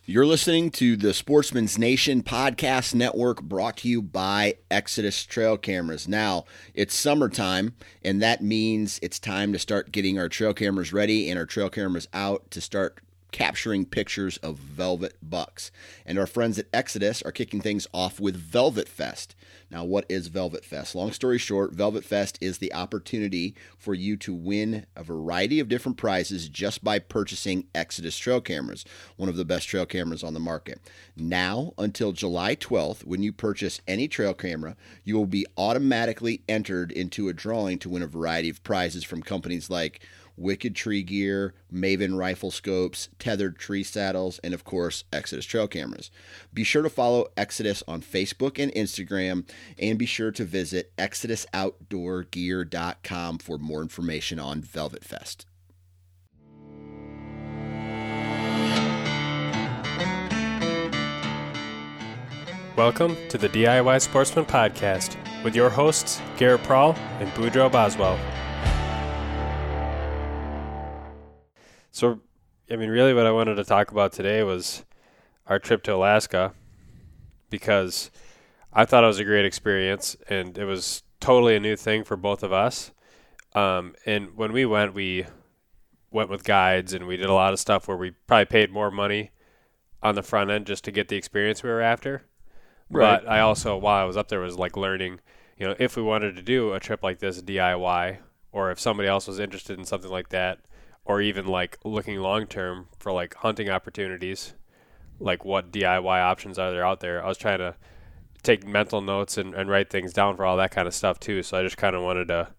You're listening to the Sportsman's Nation Podcast Network, brought to you by Exodus Trail Cameras. Now, it's summertime, and that means it's time to start getting our trail cameras ready and our trail cameras out to start capturing pictures of velvet bucks. And our friends at Exodus are kicking things off with Velvet Fest. Now, what is Velvet Fest? Long story short, Velvet Fest is the opportunity for you to win a variety of different prizes just by purchasing Exodus trail cameras, one of the best trail cameras on the market. Now, until July 12th, when you purchase any trail camera, you will be automatically entered into a drawing to win a variety of prizes from companies like Wicked Tree Gear, Maven Rifle Scopes, Tethered Tree Saddles, and of course, Exodus Trail Cameras. Be sure to follow Exodus on Facebook and Instagram, and be sure to visit ExodusOutdoorGear.com for more information on Velvet Fest. Welcome to the DIY Sportsman Podcast with your hosts, Garrett Prawl and Boudreaux Boswell. So, really what I wanted to talk about today was our trip to Alaska, because I thought it was a great experience and it was totally a new thing for both of us. And when we went with guides, and we did a lot of stuff where we probably paid more money on the front end just to get the experience we were after. Right. But I also, while I was up there, was like learning, if we wanted to do a trip like this DIY, or if somebody else was interested in something like that, or even like looking long-term for like hunting opportunities, like what DIY options are there out there. I was trying to take mental notes and write things down for all that kind of stuff too. So I just kind of wanted to,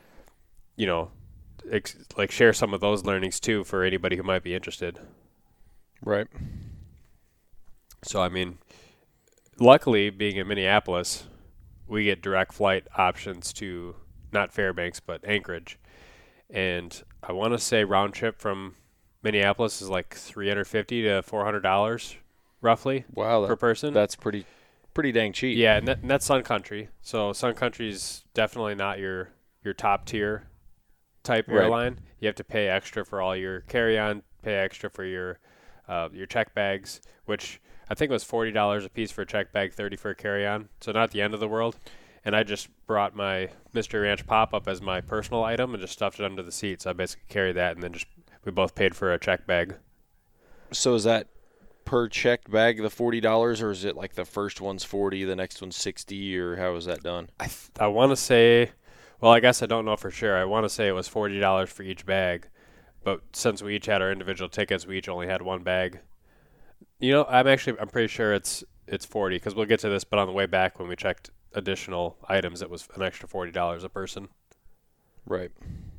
share some of those learnings too for anybody who might be interested. Right. So, luckily being in Minneapolis, we get direct flight options to not Fairbanks, but Anchorage. And I want to say round trip from Minneapolis is like $350 to $400 roughly per person. That's pretty dang cheap. Yeah, and that's Sun Country. So Sun Country is definitely not your top tier type airline. You have to pay extra for all your carry-on, pay extra for your check bags, which I think was $40 a piece for a check bag, $30 for a carry-on. So not the end of the world. And I just brought my Mystery Ranch pop-up as my personal item and just stuffed it under the seat. So I basically carried that, and then we both paid for a check bag. So is that per checked bag the $40, or is it like the first one's $40, the next one's $60, or how is that done? I want to say, well, I guess I don't know for sure. I want to say it was $40 for each bag. But since we each had our individual tickets, we each only had one bag. I'm pretty sure it's 40, because we'll get to this, but on the way back when we checked additional items, it was an extra $40 a person. Right.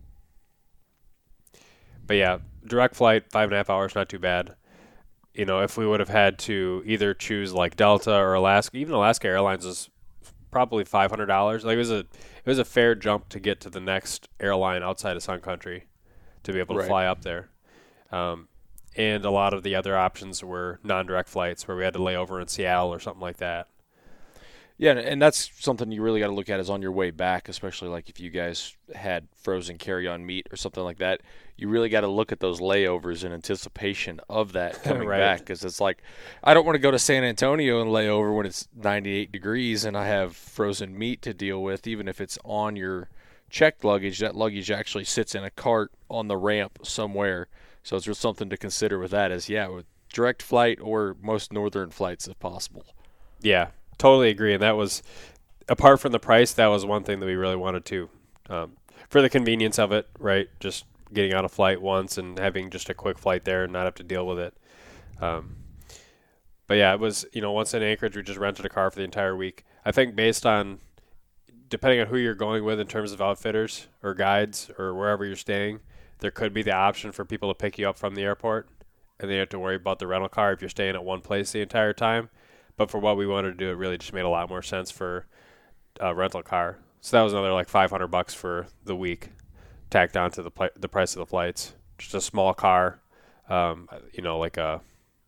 But yeah, direct flight, 5.5 hours, not too bad. If we would have had to either choose like Delta or Alaska, even Alaska Airlines was probably $500. Like it was a fair jump to get to the next airline outside of Sun Country to be able to fly up there. And a lot of the other options were non-direct flights where we had to lay over in Seattle or something like that. Yeah, and that's something you really got to look at is on your way back, especially like if you guys had frozen carry-on meat or something like that. You really got to look at those layovers in anticipation of that coming back, because it's like, I don't want to go to San Antonio and lay over when it's 98 degrees and I have frozen meat to deal with, even if it's on your checked luggage. That luggage actually sits in a cart on the ramp somewhere. So it's just something to consider with that with direct flight or most northern flights if possible. Yeah. Totally agree, and that was, apart from the price, that was one thing that we really wanted to, for the convenience of it, right? Just getting on a flight once and having just a quick flight there and not have to deal with it. But yeah, it was, once in Anchorage, we just rented a car for the entire week. I think depending on who you're going with in terms of outfitters or guides or wherever you're staying, there could be the option for people to pick you up from the airport, and then you have to worry about the rental car if you're staying at one place the entire time. But for what we wanted to do, it really just made a lot more sense for a rental car. So that was another like $500 for the week, tacked on to the price of the flights. Just a small car, like a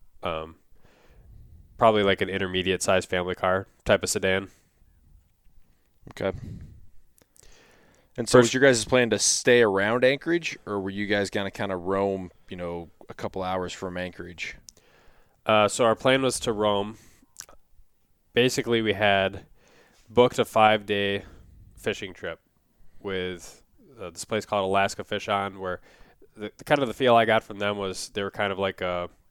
probably like an intermediate sized family car type of sedan. Okay. And so was your guys' plan to stay around Anchorage, or were you guys going to kind of roam, a couple hours from Anchorage? So our plan was to roam. Basically, we had booked a 5-day fishing trip with this place called Alaska Fish On, where the kind of the feel I got from them was they were kind of like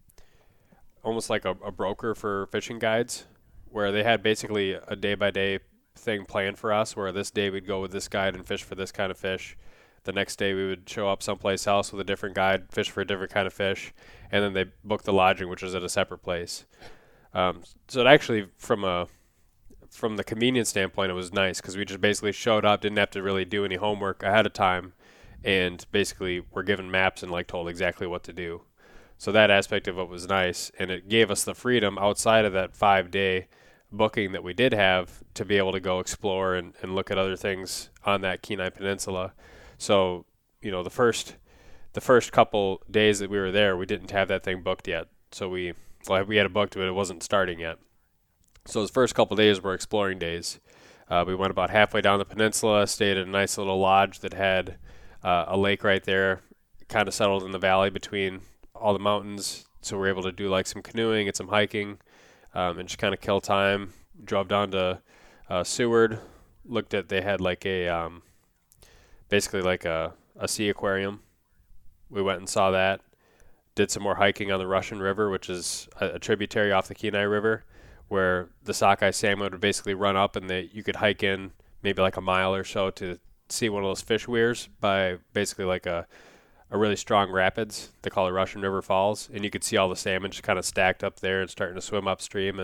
almost like a broker for fishing guides, where they had basically a day-by-day thing planned for us, where this day we'd go with this guide and fish for this kind of fish. The next day we would show up someplace else with a different guide, fish for a different kind of fish, and then they booked the lodging, which was at a separate place. So it actually, from the convenience standpoint, it was nice because we just basically showed up, didn't have to really do any homework ahead of time, and basically were given maps and like told exactly what to do. So that aspect of it was nice, and it gave us the freedom outside of that 5-day booking that we did have to be able to go explore and look at other things on that Kenai Peninsula. So, you know, the first couple days that we were there, we didn't have that thing booked yet. So we had it booked, but it wasn't starting yet. So the first couple days were exploring days. We went about halfway down the peninsula, stayed at a nice little lodge that had a lake right there, kind of settled in the valley between all the mountains. So we were able to do like some canoeing and some hiking, and just kind of kill time. Drove down to Seward, looked at, they had like a basically like a sea aquarium. We went and saw that. Did some more hiking on the Russian River, which is a tributary off the Kenai River, where the sockeye salmon would basically run up, and you could hike in maybe like a mile or so to see one of those fish weirs by basically like a really strong rapids. They call it Russian River Falls, and you could see all the salmon just kind of stacked up there and starting to swim upstream,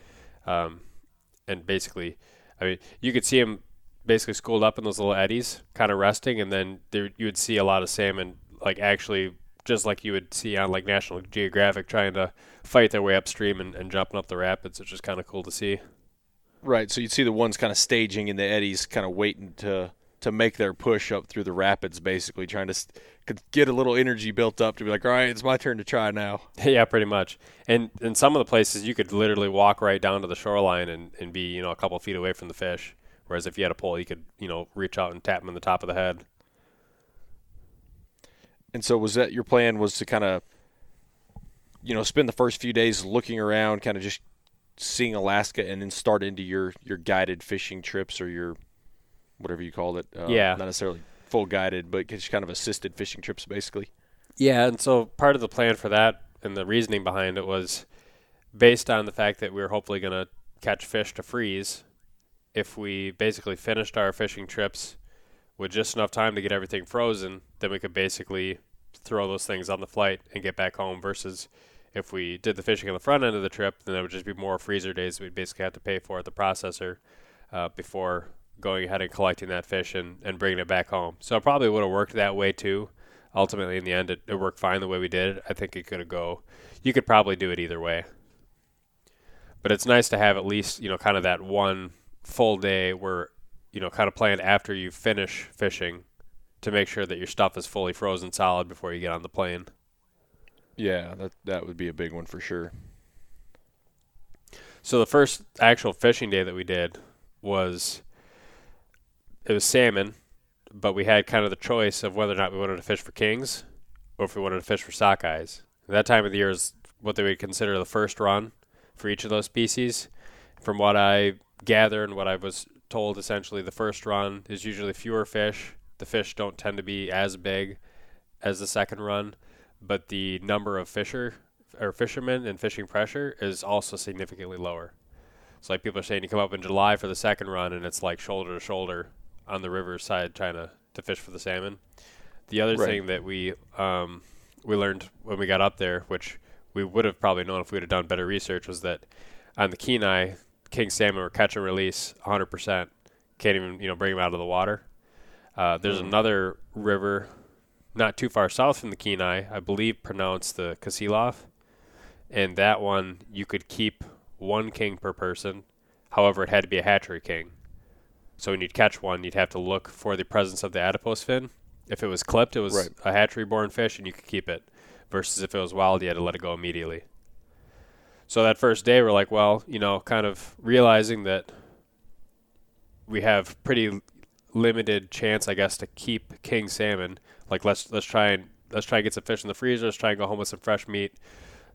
and basically, I mean, you could see them basically schooled up in those little eddies, kind of resting, and then you would see a lot of salmon, like actually just like you would see on like National Geographic, trying to fight their way upstream and jumping up the rapids, which is kind of cool to see. Right, so you'd see the ones kind of staging in the eddies, kind of waiting to make their push up through the rapids, basically trying to get a little energy built up to be like, all right, it's my turn to try now. Yeah, pretty much. And in some of the places, you could literally walk right down to the shoreline and be, you know, a couple feet away from the fish. Whereas if you had a pole, you could, you know, reach out and tap them in the top of the head. And so was that your plan, was to kind of, you know, spend the first few days looking around, kind of just seeing Alaska, and then start into your guided fishing trips, or your whatever you called it? Yeah. Not necessarily full guided, but just kind of assisted fishing trips, basically. Yeah, and so part of the plan for that and the reasoning behind it was based on the fact that we were hopefully going to catch fish to freeze. If we basically finished our fishing trips with just enough time to get everything frozen, then we could basically throw those things on the flight and get back home, versus if we did the fishing on the front end of the trip, then it would just be more freezer days we'd basically have to pay for at the processor before going ahead and collecting that fish and bringing it back home. So it probably would have worked that way too. Ultimately, in the end, it worked fine the way we did it. I think it you could probably do it either way. But it's nice to have at least, you know, kind of that one full day where, you know, kind of planned after you finish fishing to make sure that your stuff is fully frozen solid before you get on the plane. Yeah, that would be a big one for sure. So the first actual fishing day that we did was salmon, but we had kind of the choice of whether or not we wanted to fish for kings or if we wanted to fish for sockeyes. That time of the year is what they would consider the first run for each of those species. From what I gather and what I was told, essentially the first run is usually fewer fish. The fish don't tend to be as big as the second run, but the number of fishermen and fishing pressure is also significantly lower. So like people are saying, you come up in July for the second run and it's like shoulder to shoulder on the river side trying to fish for the salmon. The other thing that we learned when we got up there, which we would have probably known if we would have done better research, was that on the Kenai, king salmon were catch and release 100%. Can't even, you know, bring them out of the water. There's another river not too far south from the Kenai, I believe pronounced the Kasilof, and that one you could keep one king per person. However, it had to be a hatchery king. So when you'd catch one, you'd have to look for the presence of the adipose fin. If it was clipped, it was a hatchery-born fish, and you could keep it. Versus if it was wild, you had to let it go immediately. So that first day, we're like, well, you know, kind of realizing that we have pretty limited chance, I guess, to keep king salmon. Like, let's try and get some fish in the freezer. Let's try and go home with some fresh meat.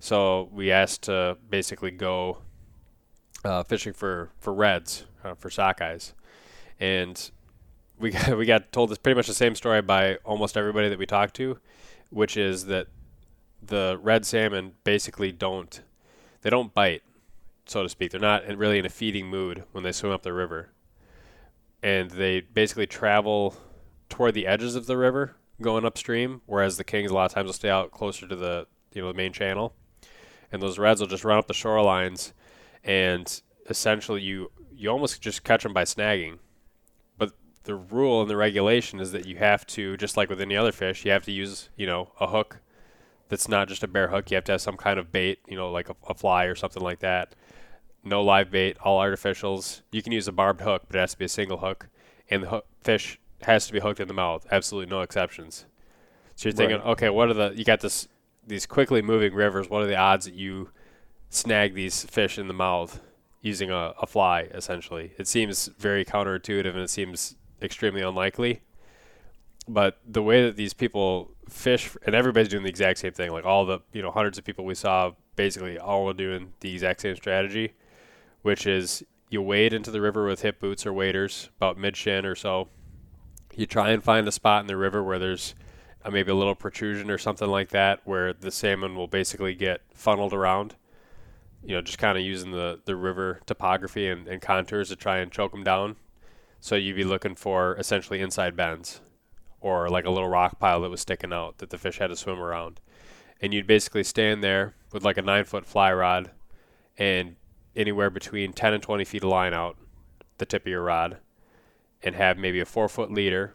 So we asked to basically go fishing for reds, for sockeyes. And we got told this pretty much the same story by almost everybody that we talked to, which is that the red salmon basically don't bite, so to speak. They're not really in a feeding mood when they swim up the river. And they basically travel toward the edges of the river going upstream, whereas the kings a lot of times will stay out closer to the the main channel. And those reds will just run up the shorelines, and essentially you almost just catch them by snagging. But the rule and the regulation is that you have to, just like with any other fish, you have to use a hook that's not just a bare hook. You have to have some kind of bait, like a fly or something like that. No live bait, all artificials. You can use a barbed hook, but it has to be a single hook. And the fish has to be hooked in the mouth. Absolutely no exceptions. So you're thinking, okay, you got these quickly moving rivers. What are the odds that you snag these fish in the mouth using a fly, essentially? It seems very counterintuitive, and it seems extremely unlikely. But the way that these people fish, and everybody's doing the exact same thing, like all the hundreds of people we saw, basically all are doing the exact same strategy, which is you wade into the river with hip boots or waders about mid-shin or so. You try and find a spot in the river where there's maybe a little protrusion or something like that, where the salmon will basically get funneled around, just kind of using the river topography and contours to try and choke them down. So you'd be looking for essentially inside bends, or like a little rock pile that was sticking out that the fish had to swim around. And you'd basically stand there with like a 9-foot fly rod and anywhere between 10 and 20 feet of line out the tip of your rod, and have maybe a 4-foot leader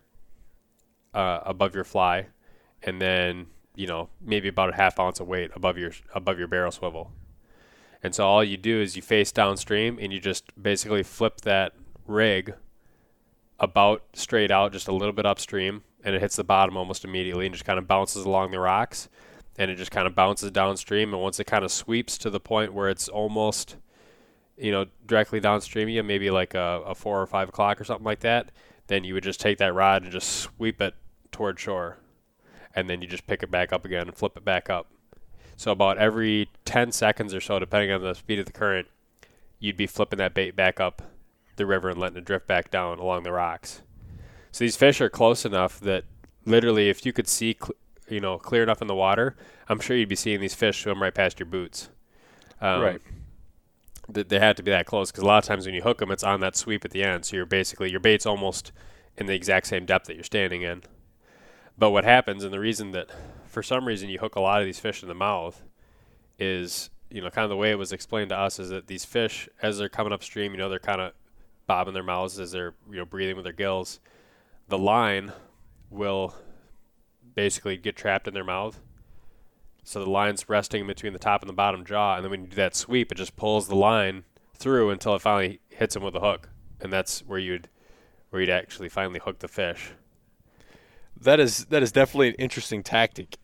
above your fly, and then maybe about a half ounce of weight above your barrel swivel. And so all you do is you face downstream, and you just basically flip that rig about straight out, just a little bit upstream, and it hits the bottom almost immediately and just kind of bounces along the rocks, and it just kind of bounces downstream. And once it kind of sweeps to the point where it's almost directly downstream you, maybe like a 4 or 5 o'clock or something like that, then you would just take that rod and just sweep it toward shore. And then you just pick it back up again and flip it back up. So about every 10 seconds or so, depending on the speed of the current, you'd be flipping that bait back up the river and letting it drift back down along the rocks. So these fish are close enough that literally if you could see clear enough in the water, I'm sure you'd be seeing these fish swim right past your boots. Right. They have to be that close, because a lot of times when you hook them, it's on that sweep at the end. So your bait's almost in the exact same depth that you're standing in. But what happens, and the reason that for some reason you hook a lot of these fish in the mouth, is kind of the way it was explained to us, is that these fish, as they're coming upstream, they're kind of bobbing their mouths as they're breathing with their gills. The line will basically get trapped in their mouth. So the line's resting between the top and the bottom jaw, and then when you do that sweep, it just pulls the line through until it finally hits them with a hook, and that's where you'd actually finally hook the fish. That is definitely an interesting tactic.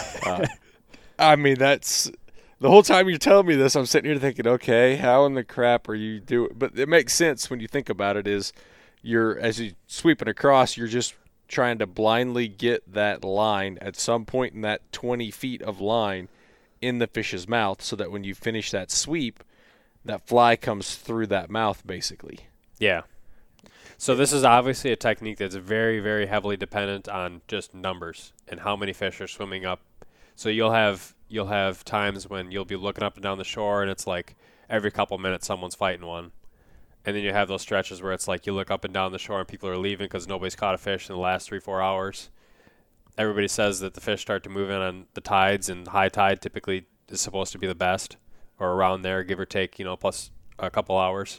That's the whole time you're telling me this, I'm sitting here thinking, okay, how in the crap are you doing? But it makes sense when you think about it. As you're sweeping across, you're just trying to blindly get that line at some point in that 20 feet of line in the fish's mouth, so that when you finish that sweep, that fly comes through that mouth, basically. Yeah. So this is obviously a technique that's very, very heavily dependent on just numbers and how many fish are swimming up. So you'll have times when you'll be looking up and down the shore, and it's like every couple minutes someone's fighting one. And then you have those stretches where it's like you look up and down the shore and people are leaving because nobody's caught a fish in the last 3-4 hours. Everybody says that the fish start to move in on the tides, and high tide typically is supposed to be the best, or around there, give or take, plus a couple hours.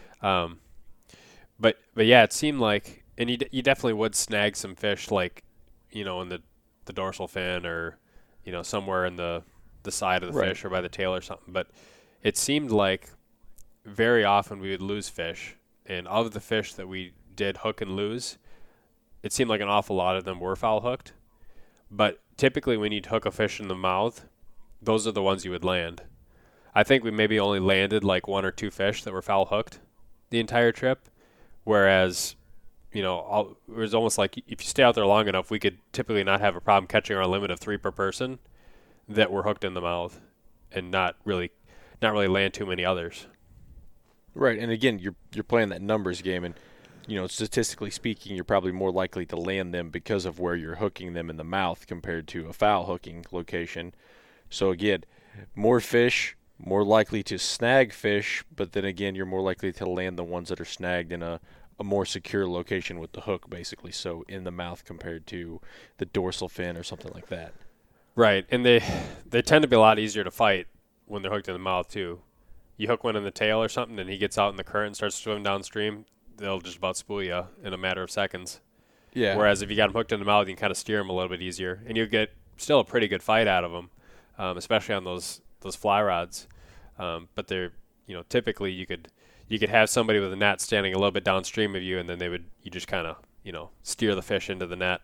But yeah, it seemed like, and you definitely would snag some fish, like, in the dorsal fin, or, somewhere in the side of the fish, or by the tail or something. But it seemed like very often we would lose fish, and of the fish that we did hook and lose, it seemed like an awful lot of them were foul hooked. But typically when you'd hook a fish in the mouth, those are the ones you would land. I think we maybe only landed like 1 or 2 fish that were foul hooked the entire trip, whereas it was almost like if you stay out there long enough, we could typically not have a problem catching our limit of 3 per person that were hooked in the mouth. and not really land too many others. Right, and again, you're playing that numbers game, and statistically speaking, you're probably more likely to land them because of where you're hooking them in the mouth compared to a foul hooking location. So again, more fish, more likely to snag fish, but then again, you're more likely to land the ones that are snagged in a more secure location with the hook, basically, so in the mouth compared to the dorsal fin or something like that. Right, and they tend to be a lot easier to fight when they're hooked in the mouth, too. You hook one in the tail or something, and he gets out in the current and starts swimming downstream, they'll just about spool you in a matter of seconds. Yeah. Whereas if you got them hooked in the mouth, you can kind of steer them a little bit easier, and you get still a pretty good fight out of them, especially on those fly rods. But they're, typically you could have somebody with a net standing a little bit downstream of you, and then you just kind of, steer the fish into the net.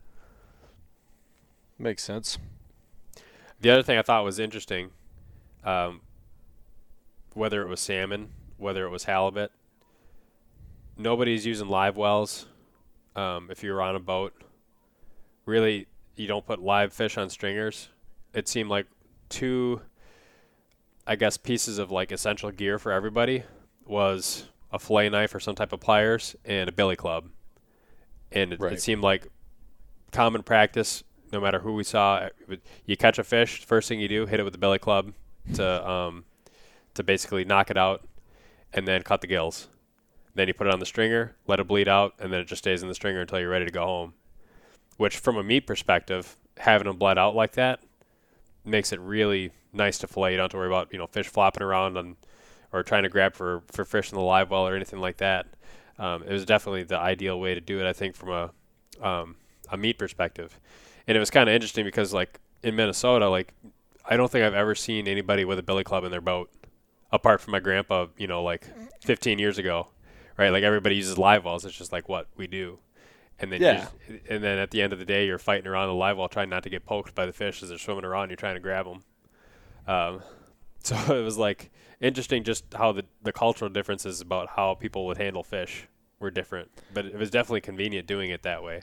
Makes sense. The other thing I thought was interesting, whether it was salmon, whether it was halibut, nobody's using live wells. If you're on a boat, really, you don't put live fish on stringers. It seemed like two, I guess, pieces of like essential gear for everybody was a fillet knife or some type of pliers and a billy club. And it seemed like common practice, no matter who we saw. You catch a fish, first thing you do, hit it with the billy club to basically knock it out, and then cut the gills. Then you put it on the stringer, let it bleed out, and then it just stays in the stringer until you're ready to go home. Which, from a meat perspective, having them bled out like that makes it really nice to fillet. You don't have to worry about fish flopping around or trying to grab for fish in the live well or anything like that. It was definitely the ideal way to do it, I think, from a meat perspective. And it was kind of interesting because, like, in Minnesota, like, I don't think I've ever seen anybody with a billy club in their boat, apart from my grandpa, 15 years ago, right? Like, everybody uses live wells. It's just like what we do. And then and then at the end of the day, you're fighting around the live well trying not to get poked by the fish as they're swimming around. You're trying to grab them. So it was, like, interesting just how the cultural differences about how people would handle fish were different. But it was definitely convenient doing it that way.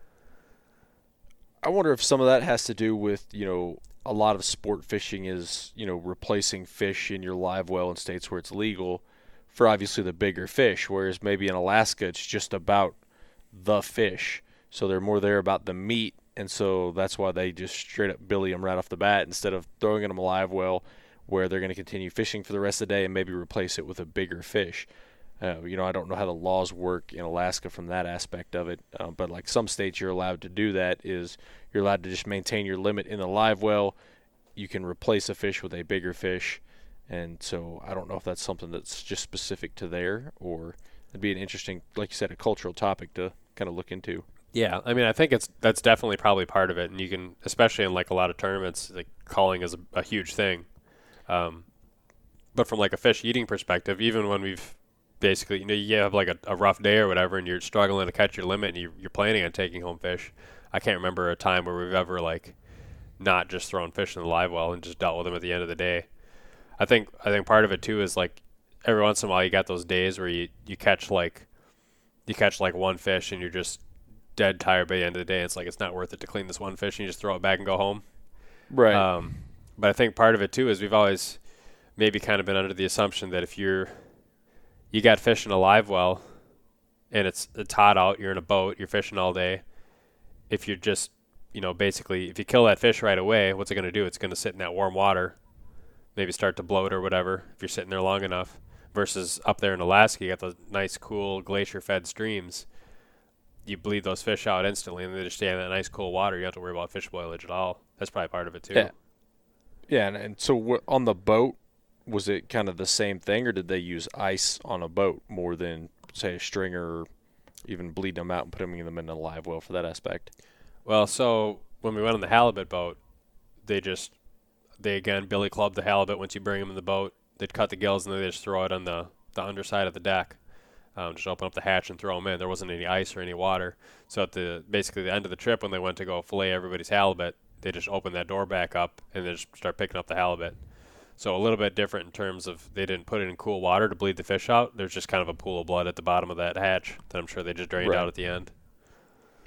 I wonder if some of that has to do with, a lot of sport fishing is, replacing fish in your live well in states where it's legal for obviously the bigger fish, whereas maybe in Alaska it's just about the fish. So they're more there about the meat, and so that's why they just straight up billy them right off the bat instead of throwing them a live well where they're going to continue fishing for the rest of the day and maybe replace it with a bigger fish. I don't know how the laws work in Alaska from that aspect of it, but like some states you're allowed to do that is you're allowed to just maintain your limit in the live well. You can replace a fish with a bigger fish, and so I don't know if that's something that's just specific to there, or it'd be an interesting, like you said, a cultural topic to kind of look into. Yeah, I mean, I think that's definitely probably part of it, and you can, especially in like a lot of tournaments, like calling is a huge thing. But from like a fish eating perspective, even when we've basically, you have like a rough day or whatever, and you're struggling to catch your limit, and you're planning on taking home fish. I can't remember a time where we've ever like not just thrown fish in the live well and just dealt with them at the end of the day. I think part of it too is like every once in a while you got those days where you catch like one fish and you're just dead tired by the end of the day. It's like it's not worth it to clean this one fish, and you just throw it back and go home. Right. But I think part of it too is we've always maybe kind of been under the assumption that if you got fish in a live well and it's hot out, you're in a boat, you're fishing all day. If you're just, basically, if you kill that fish right away, what's it going to do? It's going to sit in that warm water, maybe start to bloat or whatever if you're sitting there long enough. Versus up there in Alaska, you got those nice, cool, glacier-fed streams. You bleed those fish out instantly, and they just stay in that nice, cool water. You don't have to worry about fish spoilage at all. That's probably part of it, too. Yeah, and so on the boat, was it kind of the same thing, or did they use ice on a boat more than, say, a stringer, or even bleed them out and put them in a live well for that aspect? Well, so when we went on the halibut boat, they again billy clubbed the halibut once you bring them in the boat. They'd cut the gills, and then they just throw it on the underside of the deck. Just open up the hatch and throw them in. There wasn't any ice or any water. So at basically the end of the trip, when they went to go fillet everybody's halibut, they just opened that door back up and they just start picking up the halibut. So a little bit different in terms of they didn't put it in cool water to bleed the fish out. There's just kind of a pool of blood at the bottom of that hatch that I'm sure they just drained out at the end.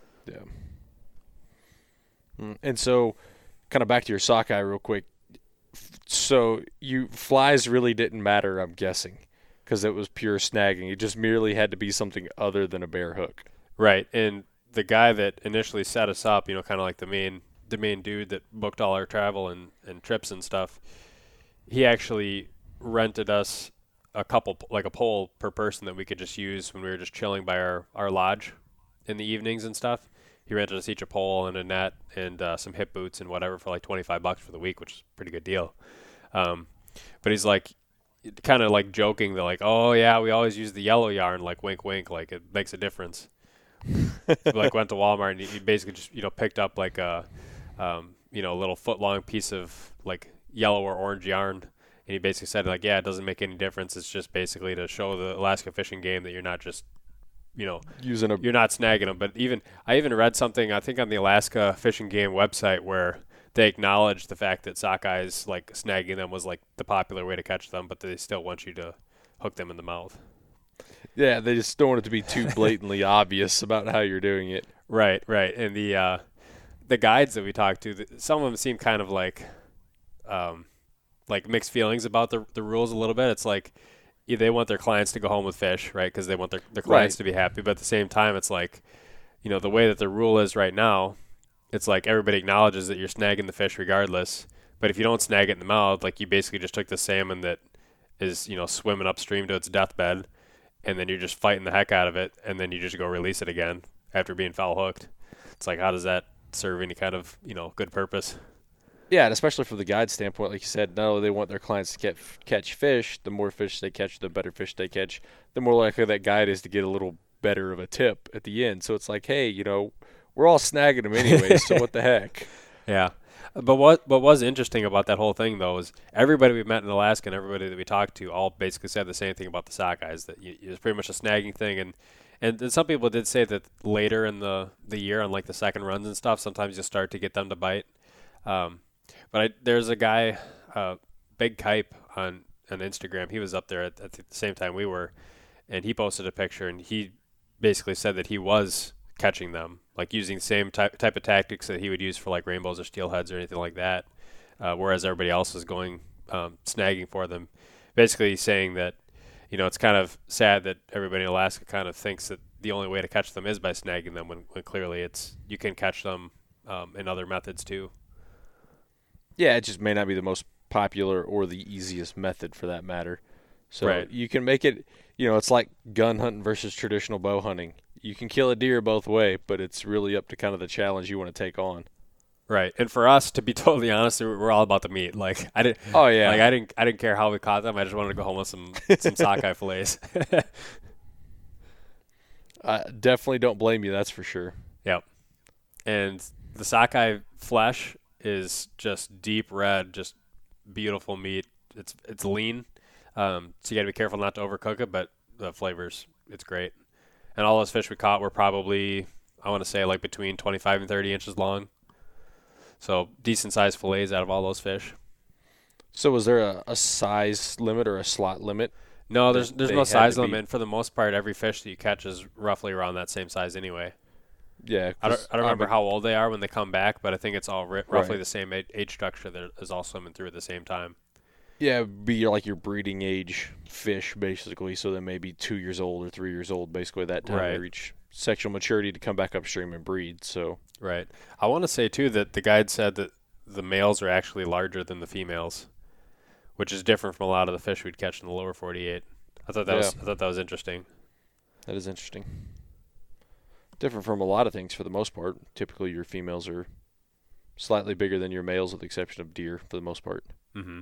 Yeah. And so kind of back to your sockeye real quick. So flies really didn't matter, I'm guessing, because it was pure snagging. It just merely had to be something other than a bare hook. Right, and the guy that initially set us up, kind of like the main dude that booked all our travel and trips and stuff, he actually rented us a pole per person that we could just use when we were just chilling by our lodge in the evenings and stuff. He rented us each a pole and a net and some hip boots and whatever for like $25 for the week, which is a pretty good deal. But he's like, kind of like joking that like, oh yeah, we always use the yellow yarn, like wink wink, like it makes a difference. Like went to Walmart and he basically just picked up like a little foot long piece of like yellow or orange yarn, and he basically said like, yeah, it doesn't make any difference. It's just basically to show the Alaska fishing game that you're not just you're not snagging them. But I even read something, I think on the Alaska Fishing Game website, where they acknowledged the fact that sockeyes, like snagging them was like the popular way to catch them, but they still want you to hook them in the mouth. Yeah, they just don't want it to be too blatantly obvious about how you're doing it. Right. And the guides that we talked to, some of them seem kind of like mixed feelings about the rules a little bit. It's like they want their clients to go home with fish, right? Because they want their clients to be happy. But at the same time, it's like, the way that the rule is right now, it's like everybody acknowledges that you're snagging the fish regardless. But if you don't snag it in the mouth, like you basically just took the salmon that is, swimming upstream to its deathbed, and then you're just fighting the heck out of it, and then you just go release it again after being foul hooked. It's like, how does that serve any kind of, good purpose? Yeah, and especially from the guide standpoint, like you said, not only they want their clients to catch fish, the more fish they catch, the better fish they catch, the more likely that guide is to get a little better of a tip at the end. So it's like, hey, we're all snagging them anyway, so what the heck? Yeah. But what was interesting about that whole thing, though, is everybody we met in Alaska and everybody that we talked to all basically said the same thing about the sockeyes, that it's pretty much a snagging thing. And some people did say that later in the year on like the second runs and stuff, sometimes you start to get them to bite. But there's a guy, Big Kipe on Instagram. He was up there at the same time we were, and he posted a picture, and he basically said that he was catching them, like using the same type of tactics that he would use for like rainbows or steelheads or anything like that, whereas everybody else is going snagging for them. Basically saying that, it's kind of sad that everybody in Alaska kind of thinks that the only way to catch them is by snagging them, when clearly you can catch them in other methods too. Yeah, it just may not be the most popular or the easiest method for that matter. So You can make it, it's like gun hunting versus traditional bow hunting. You can kill a deer both ways, but it's really up to kind of the challenge you want to take on. Right. And for us, to be totally honest, we're all about the meat. Like I didn't. Oh yeah. Like I didn't care how we caught them. I just wanted to go home with some sockeye fillets. I definitely don't blame you. That's for sure. Yep. And the sockeye flesh is just deep red, just beautiful meat. It's lean, so you got to be careful not to overcook it. But the flavors, it's great. And all those fish we caught were probably, I want to say, like between 25 and 30 inches long. So decent sized fillets out of all those fish. So was there a size limit or a slot limit? No, there's no size limit. And for the most part, every fish that you catch is roughly around that same size anyway. Yeah. I don't remember how old they are when they come back, but I think it's all roughly the same age structure that is all swimming through at the same time. Yeah, it'd be like your breeding age fish, basically. So they may be 2 years old or 3 years old, basically that time they reach sexual maturity to come back upstream and breed. So right. I want to say too that the guide said that the males are actually larger than the females, which is different from a lot of the fish we'd catch in the lower 48. I thought that was interesting. That is interesting. Different from a lot of things for the most part. Typically, your females are slightly bigger than your males, with the exception of deer for the most part. Mm-hmm.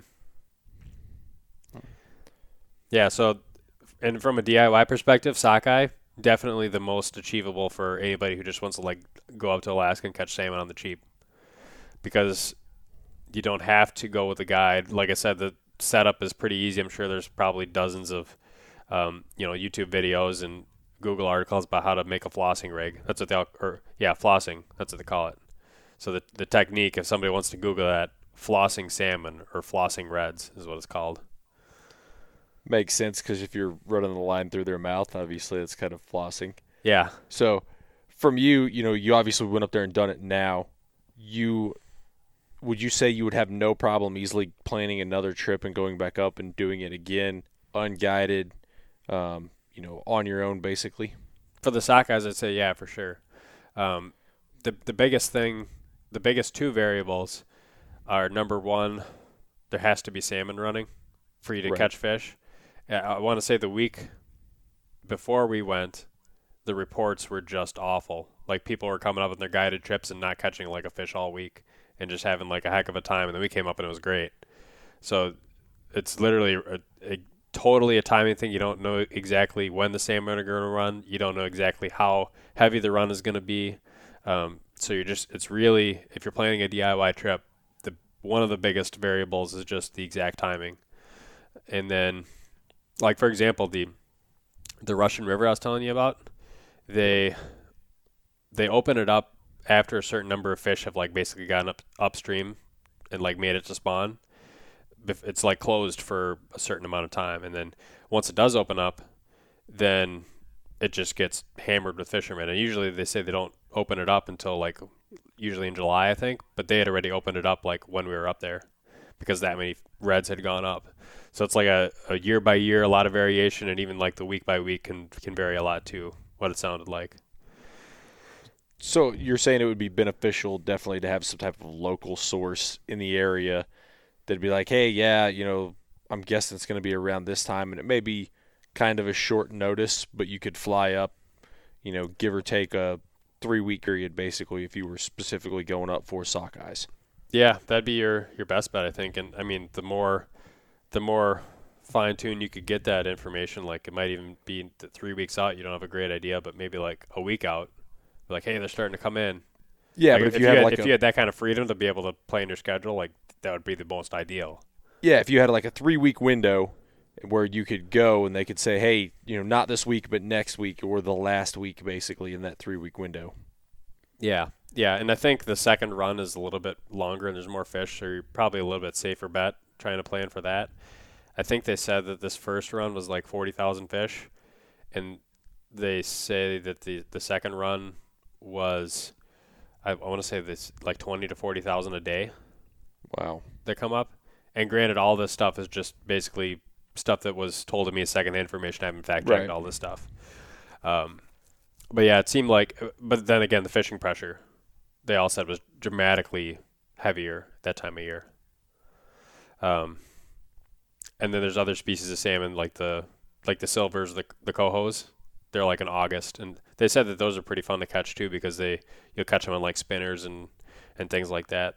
Yeah, so, and from a DIY perspective, sockeye, definitely the most achievable for anybody who just wants to like go up to Alaska and catch salmon on the cheap. Because you don't have to go with a guide. Like I said, the setup is pretty easy. I'm sure there's probably dozens of YouTube videos and Google articles about how to make a flossing rig. That's what flossing. That's what they call it. So the technique, if somebody wants to Google that, flossing salmon or flossing reds is what it's called. Makes sense, because if you're running the line through their mouth, obviously it's kind of flossing. Yeah. So from you, you obviously went up there and done it now. would you say you would have no problem easily planning another trip and going back up and doing it again, unguided, on your own basically? For the sockeyes, I'd say yeah, for sure. The biggest thing, the biggest two variables are, number one, there has to be salmon running for you to catch fish. I want to say the week before we went, the reports were just awful. Like, people were coming up on their guided trips and not catching like a fish all week and just having like a heck of a time. And then we came up and it was great. So it's literally totally a timing thing. You don't know exactly when the salmon are going to run. You don't know exactly how heavy the run is going to be. So it's really, if you're planning a DIY trip, one of the biggest variables is just the exact timing. And then, like, for example, the Russian River I was telling you about, they open it up after a certain number of fish have like basically gotten upstream and like made it to spawn. It's like closed for a certain amount of time, and then once it does open up, then it just gets hammered with fishermen. And usually they say they don't open it up until like usually in July, I think, but they had already opened it up like when we were up there because that many reds had gone up. So it's like a year by year, a lot of variation, and even like the week by week can vary a lot too, what it sounded like. So you're saying it would be beneficial definitely to have some type of local source in the area that'd be like, hey, yeah, I'm guessing it's going to be around this time, and it may be kind of a short notice, but you could fly up, give or take a 3-week period basically if you were specifically going up for sockeyes. Yeah, that'd be your best bet, I think. And I mean, the more fine-tuned you could get that information, like it might even be 3 weeks out, you don't have a great idea, but maybe like a week out, like, hey, they're starting to come in. Yeah, like, but if you had that kind of freedom to be able to plan your schedule, like that would be the most ideal. Yeah, if you had like a 3-week window where you could go and they could say, hey, not this week but next week or the last week basically in that 3-week window. Yeah, and I think the second run is a little bit longer and there's more fish, so you're probably a little bit safer bet trying to plan for that. I think they said that this first run was like 40,000 fish, and they say that the second run was, I want to say this, like 20 to 40,000 a day. Wow. That come up. And granted, all this stuff is just basically stuff that was told to me as secondhand information. I haven't fact-checked all this stuff. But yeah, it seemed like, but then again, the fishing pressure, they all said was dramatically heavier that time of year. And then there's other species of salmon like the silvers, the cohos. They're like in August, and they said that those are pretty fun to catch too because you'll catch them on like spinners and things like that.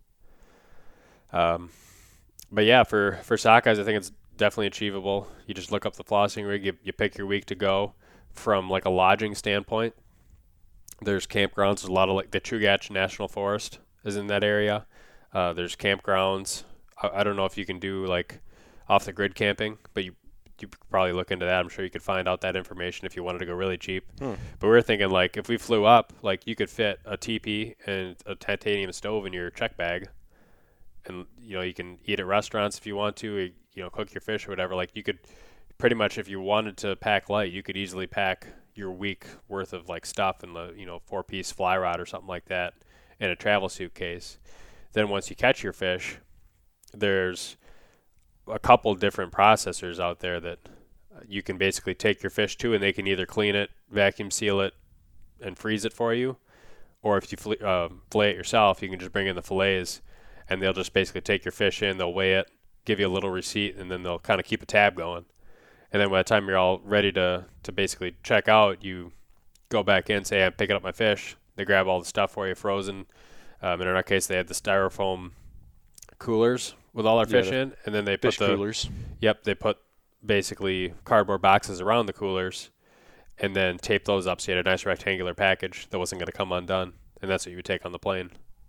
But yeah, for sockeyes, I think it's definitely achievable. You just look up the flossing rig, you pick your week to go. From like a lodging standpoint, there's campgrounds. There's a lot of like the Chugach National Forest is in that area. There's campgrounds. I don't know if you can do like off the grid camping, but you could probably look into that. I'm sure you could find out that information if you wanted to go really cheap. But we were thinking like if we flew up, like you could fit a teepee and a titanium stove in your check bag, and you can eat at restaurants if you want to, cook your fish or whatever. Like you could pretty much, if you wanted to pack light, you could easily pack your week worth of like stuff in the 4-piece fly rod or something like that in a travel suitcase. Then once you catch your fish, there's a couple different processors out there that you can basically take your fish to, and they can either clean it, vacuum seal it, and freeze it for you, or if you fillet it yourself, you can just bring in the fillets, and they'll just basically take your fish in, they'll weigh it, give you a little receipt, and then they'll kind of keep a tab going. And then by the time you're all ready to basically check out, you go back in, say, I'm picking up my fish. They grab all the stuff for you, frozen. In our case, they had the styrofoam coolers with all our fish in, and then they put the coolers. Yep, they put basically cardboard boxes around the coolers, and then tape those up so you had a nice rectangular package that wasn't going to come undone, and that's what you would take on the plane.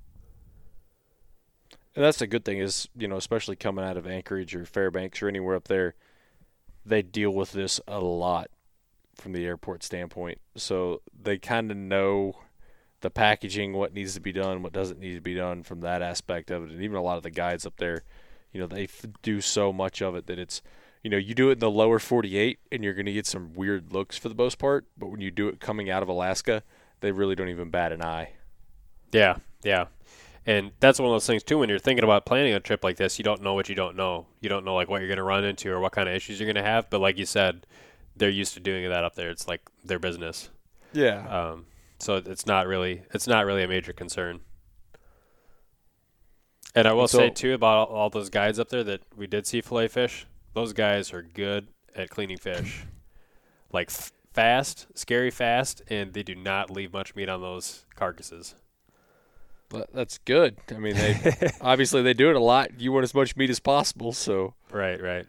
And that's the good thing is, especially coming out of Anchorage or Fairbanks or anywhere up there, they deal with this a lot from the airport standpoint. So they kind of know the packaging, what needs to be done, what doesn't need to be done from that aspect of it. And even a lot of the guides up there, they do so much of it that it's, you do it in the lower 48 and you're going to get some weird looks for the most part. But when you do it coming out of Alaska, they really don't even bat an eye. Yeah. And that's one of those things, too, when you're thinking about planning a trip like this, you don't know what you don't know. You don't know, like, what you're going to run into or what kind of issues you're going to have. But like you said, they're used to doing that up there. It's like their business. Yeah. So it's not really a major concern. And I will say, too, about all those guides up there that we did see fillet fish, those guys are good at cleaning fish. Like, fast, scary fast, and they do not leave much meat on those carcasses. That's good. I mean, obviously they do it a lot. You want as much meat as possible, so. Right.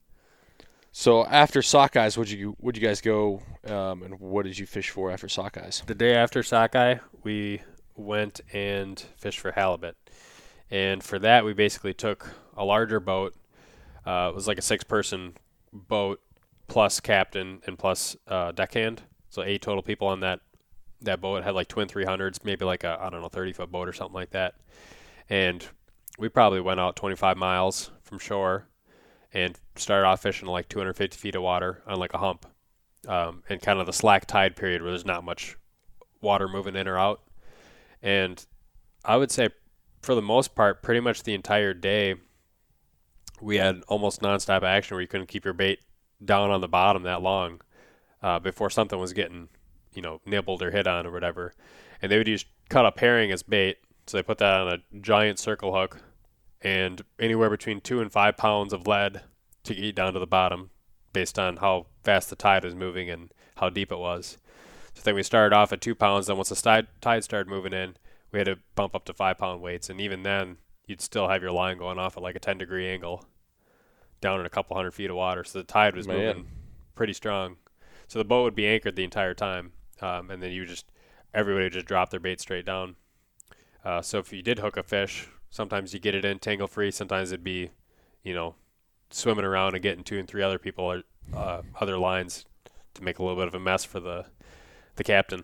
So after sockeyes, would you guys go, and what did you fish for after sockeyes? The day after sockeye, we went and fished for halibut. And for that, we basically took a larger boat. It was like a 6-person boat plus captain and plus deckhand. So 8 total people on that boat. It had like twin 300s, maybe like a, 30-foot boat or something like that. And we probably went out 25 miles from shore and started off fishing like 250 feet of water on like a hump. And kind of the slack tide period where there's not much water moving in or out. And I would say for the most part, pretty much the entire day, we had almost nonstop action where you couldn't keep your bait down on the bottom that long before something was getting, nibbled or hit on or whatever. And they would use cut up herring as bait. So they put that on a giant circle hook and anywhere between 2 and 5 pounds of lead to get down to the bottom based on how fast the tide was moving and how deep it was. So then we started off at 2 pounds. Then once the tide started moving in, we had to bump up to 5-pound weights. And even then, you'd still have your line going off at like a 10-degree angle down in a couple hundred feet of water. So the tide was moving pretty strong. So the boat would be anchored the entire time. And then everybody would just drop their bait straight down. So if you did hook a fish, sometimes you get it in tangle free. Sometimes it'd be, swimming around and getting 2 and 3 other people or other lines to make a little bit of a mess for the captain.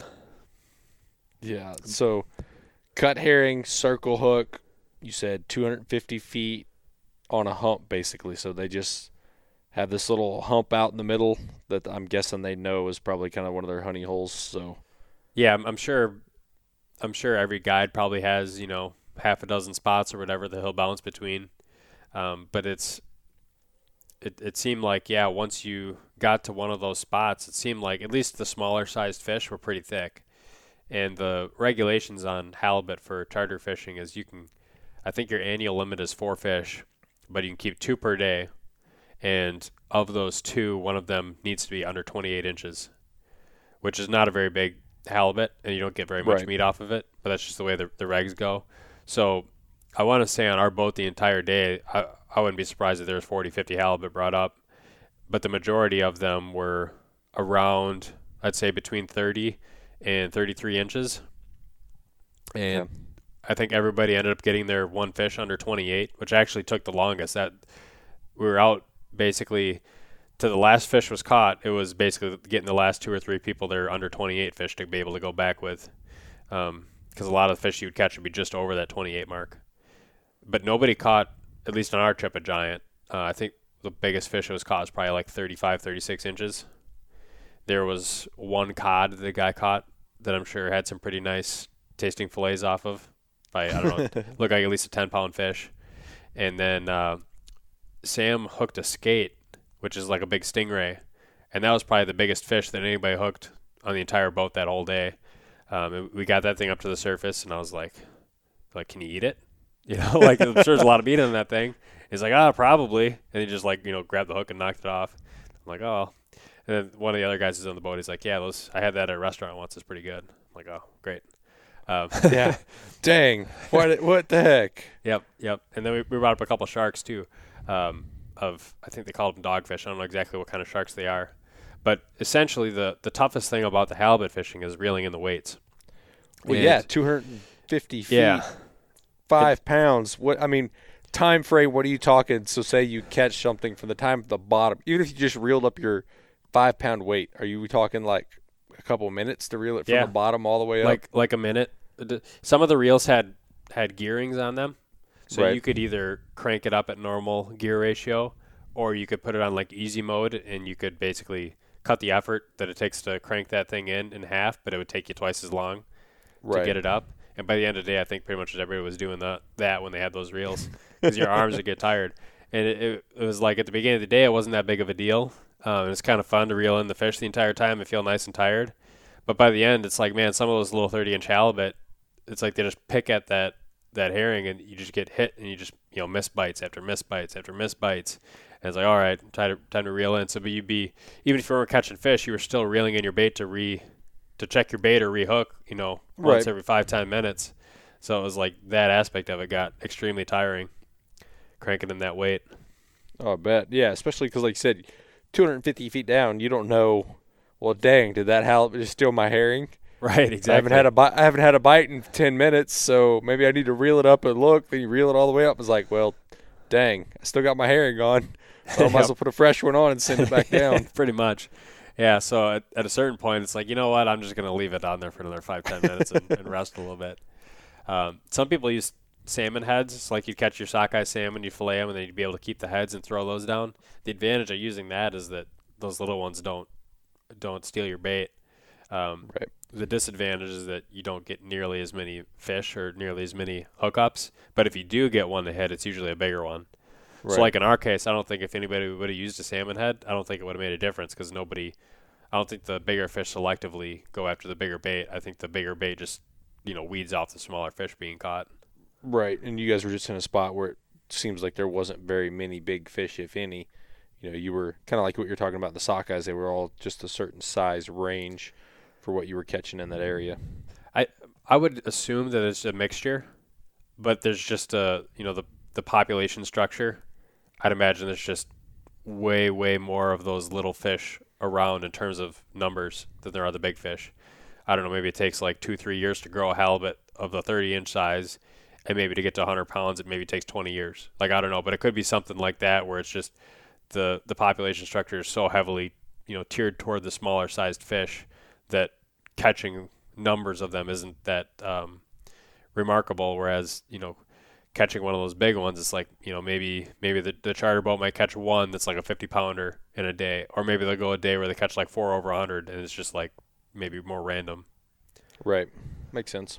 Yeah. So cut herring, circle hook, you said 250 feet on a hump basically. So they just have this little hump out in the middle that I'm guessing they know is probably kind of one of their honey holes. So yeah, I'm sure every guide probably has, half a dozen spots or whatever that he'll bounce between. But it seemed like, once you got to one of those spots, it seemed like at least the smaller sized fish were pretty thick. And the regulations on halibut for charter fishing is I think your annual limit is 4 fish, but you can keep 2 per day. And of those 2, one of them needs to be under 28 inches, which is not a very big halibut, and you don't get very much meat off of it, but that's just the way the regs go. So I want to say on our boat the entire day, I wouldn't be surprised if there was 40, 50 halibut brought up, but the majority of them were around, I'd say, between 30 and 33 inches. And I think everybody ended up getting their one fish under 28, which actually took the longest. That we were out basically to the last fish was caught. It was basically getting the last 2 or 3 people there under 28 fish to be able to go back with, because a lot of the fish you would catch would be just over that 28 mark. But nobody caught, at least on our trip, a giant. I think the biggest fish that was caught was probably like 35, 36 inches. There was one cod that the guy caught that I'm sure had some pretty nice tasting fillets off of. I don't know, looked like at least a 10-pound fish. And then Sam hooked a skate, which is like a big stingray, and that was probably the biggest fish that anybody hooked on the entire boat that whole day. We got that thing up to the surface, and I was like, can you eat it? Like I'm sure there's a lot of meat in that thing. He's like, probably, and he just grabbed the hook and knocked it off. I'm like, oh. And then one of the other guys is on the boat. He's like, yeah, I had that at a restaurant once. It's pretty good. I'm like, oh, great. Yeah. Dang. What the heck? Yep. And then we brought up a couple sharks too. I think they called them dogfish. I don't know exactly what kind of sharks they are. But essentially the toughest thing about the halibut fishing is reeling in the weights. Well, 250 feet, 5 pounds. Time frame, what are you talking? So say you catch something from the time at the bottom, even if you just reeled up your 5-pound weight, are you talking like a couple of minutes to reel it from the bottom all the way up? Like a minute. Some of the reels had gearings on them. So you could either crank it up at normal gear ratio, or you could put it on like easy mode, and you could basically cut the effort that it takes to crank that thing in half, but it would take you twice as long to get it up. And by the end of the day, I think pretty much everybody was doing that when they had those reels because your arms would get tired. And it was like at the beginning of the day, it wasn't that big of a deal. It's kind of fun to reel in the fish the entire time and feel nice and tired. But by the end, it's like, man, some of those little 30-inch halibut, it's like they just pick at that herring and you just get hit and you just, miss bites after miss bites after miss bites. And it's like, all right, time to reel in. So but even if you weren't catching fish, you were still reeling in your bait to check your bait or rehook, once every 5-10 minutes. So it was like that aspect of it got extremely tiring, cranking in that weight. Oh, I bet. Yeah, especially because, like you said, 250 feet down, you don't know, well, dang, did that halibut just steal my herring? Right, exactly. I haven't had a bite in 10 minutes, so maybe I need to reel it up and look. Then you reel it all the way up. It's like, well, dang, I still got my herring on. So I might as well put a fresh one on and send it back down. Pretty much. Yeah, so at a certain point, it's like, you know what, I'm just going to leave it on there for another 5-10 minutes and rest a little bit. Some people use salmon heads. It's like you'd catch your sockeye salmon, you fillet them, and then you'd be able to keep the heads and throw those down. The advantage of using that is that those little ones don't steal your bait. Right. The disadvantage is that you don't get nearly as many fish or nearly as many hookups. But if you do get one to hit, it's usually a bigger one. Right. So like in our case, I don't think if anybody would have used a salmon head, I don't think it would have made a difference because I don't think the bigger fish selectively go after the bigger bait. I think the bigger bait just, weeds off the smaller fish being caught. Right, and you guys were just in a spot where it seems like there wasn't very many big fish, if any. You were kind of like what you're talking about, the sockeyes. They were all just a certain size range for what you were catching in that area. I would assume that it's a mixture, but there's just the population structure. I'd imagine there's just way, way more of those little fish around in terms of numbers than there are the big fish. I don't know, maybe it takes like 2-3 years to grow a halibut of the 30-inch size, and maybe to get to 100 pounds, it maybe takes 20 years. Like, I don't know, but it could be something like that where it's just the population structure is so heavily, tiered toward the smaller sized fish that catching numbers of them isn't that remarkable, whereas, catching one of those big ones, it's like, maybe the charter boat might catch one that's like a 50-pounder in a day, or maybe they'll go a day where they catch like 4 over 100, and it's just like maybe more random. Right. Makes sense.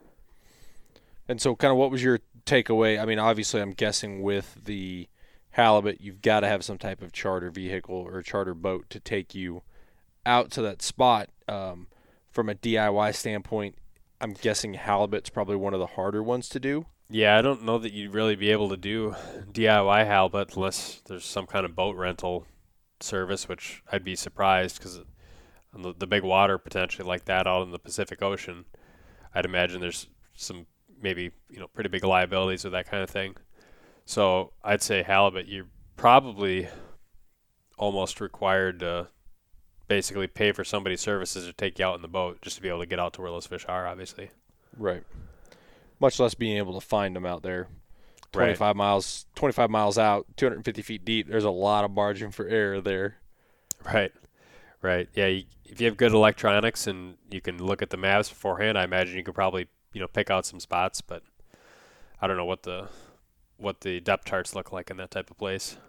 And so kind of what was your takeaway? I mean, obviously I'm guessing with the halibut, you've got to have some type of charter vehicle or charter boat to take you out to that spot. From a DIY standpoint, I'm guessing halibut's probably one of the harder ones to do. Yeah, I don't know that you'd really be able to do DIY halibut unless there's some kind of boat rental service, which I'd be surprised because on the big water potentially like that out in the Pacific Ocean, I'd imagine there's some maybe pretty big liabilities with that kind of thing. So I'd say halibut, you're probably almost required to basically pay for somebody's services to take you out in the boat just to be able to get out to where those fish are, obviously. Right. Much less being able to find them out there. 25 right. miles out, 250 feet deep. There's a lot of margin for error there. Right. Yeah, if you have good electronics and you can look at the maps beforehand, I imagine you could probably pick out some spots. But I don't know what the depth charts look like in that type of place.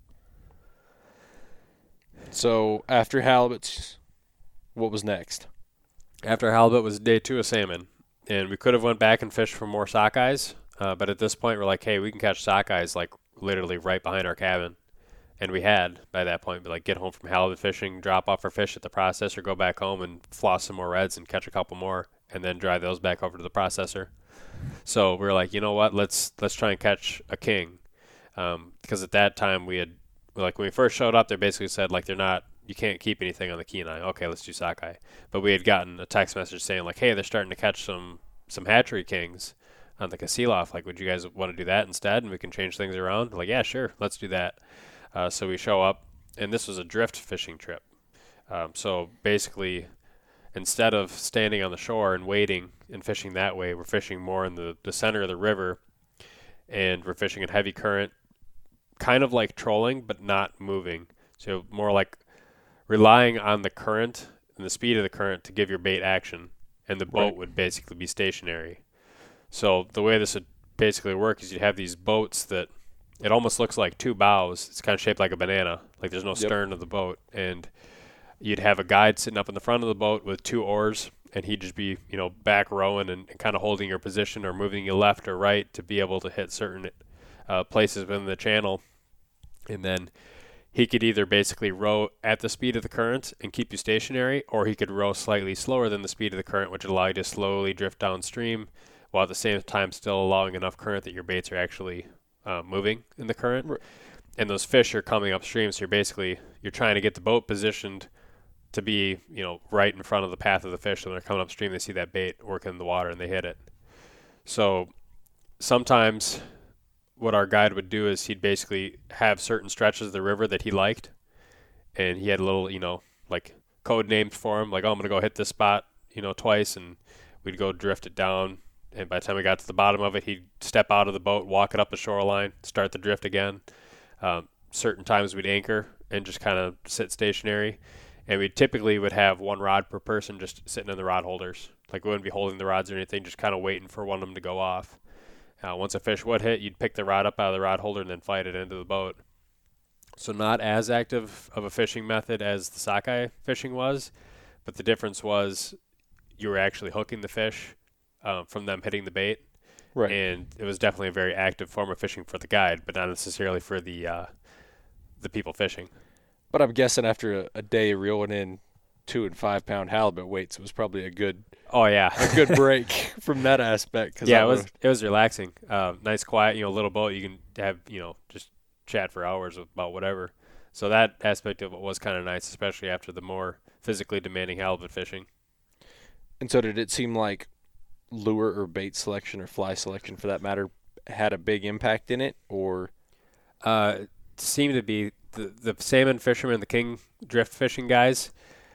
So after halibuts, what was next? After halibut was day 2 of salmon, and we could have went back and fished for more sockeyes, but at this point we're like, hey, we can catch sockeyes like literally right behind our cabin, and we had by that point. But like get home from halibut fishing, drop off our fish at the processor, go back home and floss some more reds and catch a couple more, and then drive those back over to the processor. So we were like, you know what, let's try and catch a king, because at that time we had. Like when we first showed up, they basically said like you can't keep anything on the Kenai. Okay, let's do sockeye. But we had gotten a text message saying like, hey, they're starting to catch some hatchery kings on the Kasilof. Like, would you guys want to do that instead? And we can change things around. We're like, yeah, sure, let's do that. So we show up, and this was a drift fishing trip. So basically, instead of standing on the shore and waiting and fishing that way, we're fishing more in the center of the river, and we're fishing in heavy current. Kind of like trolling, but not moving. So more like relying on the current and the speed of the current to give your bait action, and the boat would basically be stationary. So the way this would basically work is you'd have these boats that it almost looks like 2 bows. It's kind of shaped like a banana, like there's no stern of the boat, and you'd have a guide sitting up in the front of the boat with 2 oars and he'd just be, back rowing and kind of holding your position or moving you left or right to be able to hit certain places within the channel. And then he could either basically row at the speed of the current and keep you stationary, or he could row slightly slower than the speed of the current, which would allow you to slowly drift downstream while at the same time still allowing enough current that your baits are actually moving in the current. Right. And those fish are coming upstream, so you're trying to get the boat positioned to be, right in front of the path of the fish. So when they're coming upstream, they see that bait working in the water and they hit it. So sometimes what our guide would do is he'd basically have certain stretches of the river that he liked, and he had a little, like code names for him, like, oh, I'm going to go hit this spot, twice, and we'd go drift it down. And by the time we got to the bottom of it, he'd step out of the boat, walk it up the shoreline, start the drift again. Certain times we'd anchor and just kind of sit stationary. And we typically would have one rod per person just sitting in the rod holders. Like we wouldn't be holding the rods or anything, just kind of waiting for one of them to go off. Once a fish would hit, you'd pick the rod up out of the rod holder and then fight it into the boat. So not as active of a fishing method as the sockeye fishing was, but the difference was you were actually hooking the fish from them hitting the bait. Right. And it was definitely a very active form of fishing for the guide, but not necessarily for the people fishing. But I'm guessing after a day reeling in 2 and 5 pound halibut weights, it was probably a good break from that aspect. Cause yeah, it was relaxing. Nice, quiet, little boat. You can have, just chat for hours about whatever. So that aspect of it was kind of nice, especially after the more physically demanding halibut fishing. And so did it seem like lure or bait selection or fly selection, for that matter, had a big impact in it, or? It seemed to be the salmon fishermen, the king drift fishing guys.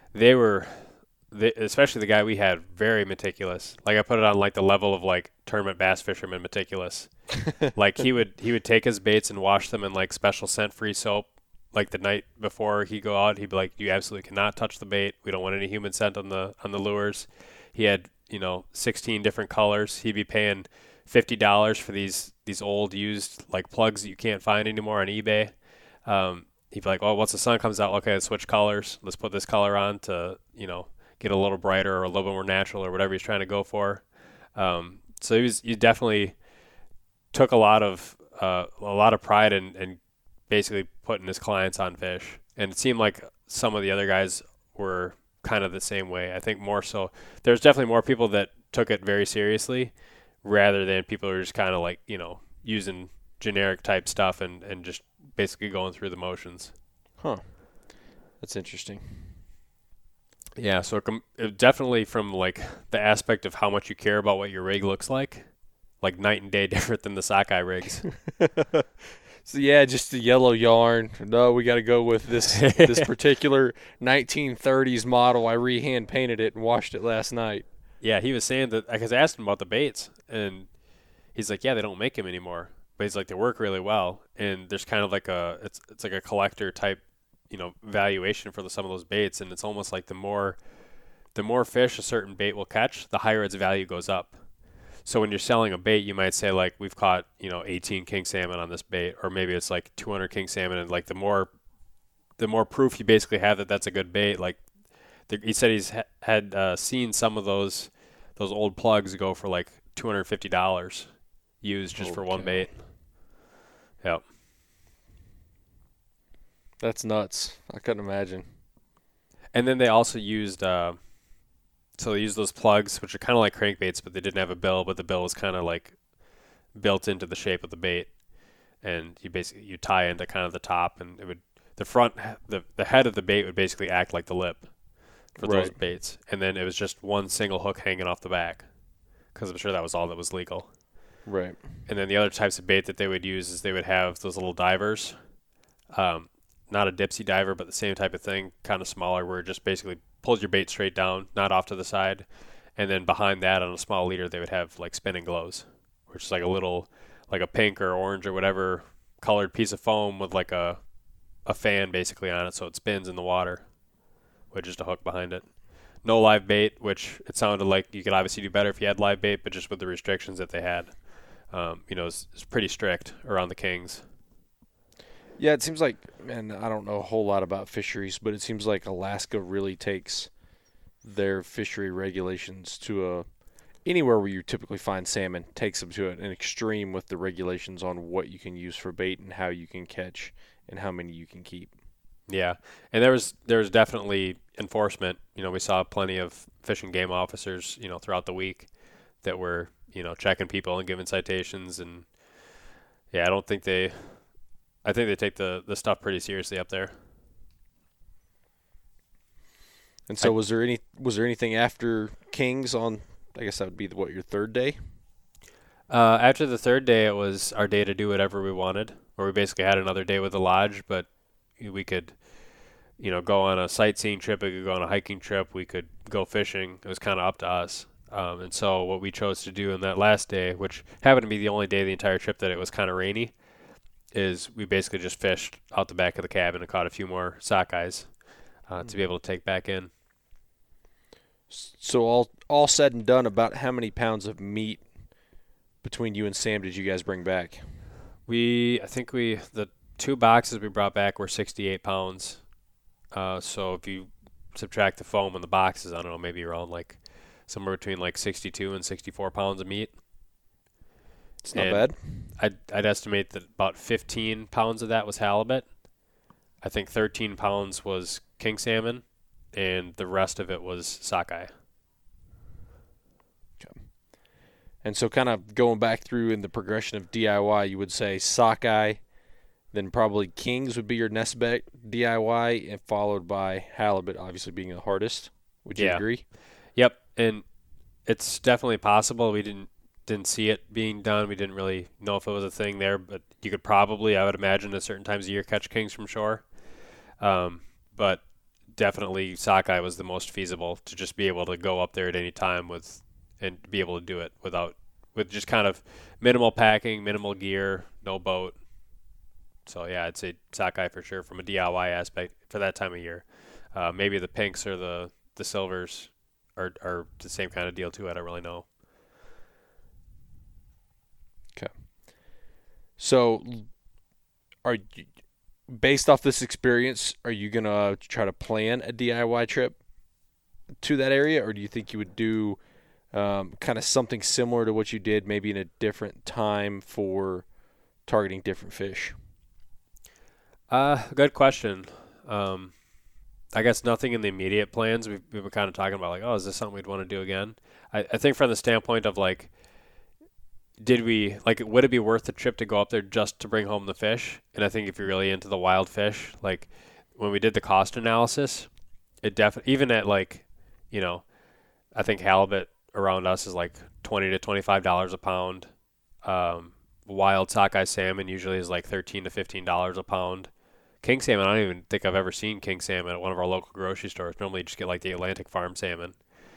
Especially the guy we had, very meticulous. Like I put it on like the level of like tournament bass fisherman meticulous. Like he would take his baits and wash them in like special scent-free soap. Like the night before he go out, he'd be like, "You absolutely cannot touch the bait. We don't want any human scent on the lures." He had 16 different colors. He'd be paying $50 for these old used like plugs that you can't find anymore on eBay. He'd be like, "Oh, once the sun comes out, okay, let's switch colors. Let's put this color on to get a little brighter or a little bit more natural or whatever he's trying to go for." So he definitely took a lot of pride in basically putting his clients on fish, and it seemed like some of the other guys were kind of the same way. I think more so. There's definitely more people that took it very seriously, rather than people who are just kind of like using generic type stuff and just basically going through the motions. Huh. That's interesting. Yeah, so it definitely from like the aspect of how much you care about what your rig looks like night and day different than the sockeye rigs. So yeah, just the yellow yarn. No, we got to go with this particular 1930s model. I hand painted it and washed it last night. Yeah, he was saying that because I asked him about the baits, and he's like, "Yeah, they don't make them anymore." But he's like, "They work really well," and there's kind of like it's like a collector type, valuation for some of those baits, and it's almost like the more fish a certain bait will catch, the higher its value goes up. So when you're selling a bait, you might say like, we've caught 18 king salmon on this bait, or maybe it's like 200 king salmon, and like the more proof you basically have that that's a good bait. Like he said he's had seen some of those old plugs go for like $250 used just for one bait. Yep. That's nuts. I couldn't imagine. And then they also used so they used those plugs, which are kind of like crankbaits, but they didn't have a bill, but the bill was kind of like built into the shape of the bait, and you tie into kind of the top, and it would the head of the bait would basically act like the lip for those baits, and then it was just one single hook hanging off the back, because I'm sure that was all that was legal. Right. And then the other types of bait that they would use is they would have those little divers, not a dipsy diver, but the same type of thing, kind of smaller, where it just basically pulls your bait straight down, not off to the side. And then behind that on a small leader, they would have like spinning glows, which is like a little, like a pink or orange or whatever colored piece of foam with like a fan basically on it, so it spins in the water with just a hook behind it. No live bait, which it sounded like you could obviously do better if you had live bait, but just with the restrictions that they had, it's pretty strict around the kings. Yeah, it seems like, and I don't know a whole lot about fisheries, but it seems like Alaska really takes their fishery regulations to anywhere where you typically find salmon, takes them to an extreme with the regulations on what you can use for bait and how you can catch and how many you can keep. Yeah, and there was definitely enforcement. We saw plenty of Fish and Game officers, throughout the week that were, checking people and giving citations. And yeah, I think they take the stuff pretty seriously up there. And so was there anything after Kings on, I guess that would be your third day? After the third day, it was our day to do whatever we wanted, or we basically had another day with the lodge, but we could, go on a sightseeing trip, we could go on a hiking trip, we could go fishing. It was kind of up to us. And so what we chose to do in that last day, which happened to be the only day of the entire trip that it was kind of rainy, is we basically just fished out the back of the cabin and caught a few more sockeyes to be able to take back in. So all said and done, about how many pounds of meat between you and Sam did you guys bring back? The 2 boxes we brought back were 68 pounds. So if you subtract the foam and the boxes, I don't know, maybe around somewhere between 62 and 64 pounds of meat. It's not bad. I'd estimate that about 15 pounds of that was halibut. I think 13 pounds was king salmon, and the rest of it was sockeye. Okay. And so kind of going back through in the progression of DIY, you would say sockeye, then probably kings would be your next bet DIY, and followed by halibut, obviously being the hardest. Would you agree? Yep, and it's definitely possible. We didn't see it being done. We didn't really know if it was a thing there, but you could probably, I would imagine, at certain times of year catch kings from shore. But definitely sockeye was the most feasible to just be able to go up there at any time and be able to do it with just kind of minimal packing, minimal gear, no boat. So yeah, I'd say sockeye for sure from a DIY aspect for that time of year. Maybe the pinks or the silvers are the same kind of deal too. I don't really know. Okay. So are you, based off this experience, are you going to try to plan a DIY trip to that area, or do you think you would do kind of something similar to what you did, maybe in a different time for targeting different fish? Good question. I guess nothing in the immediate plans. We've been kind of talking about is this something we'd want to do again? I think from the standpoint of would it be worth the trip to go up there just to bring home the fish? And I think if you're really into the wild fish, when we did the cost analysis, it definitely, even at I think halibut around us is $20 to $25 a pound. Wild sockeye salmon usually is $13 to $15 a pound. King salmon, I don't even think I've ever seen king salmon at one of our local grocery stores. Normally you just get the Atlantic farm salmon.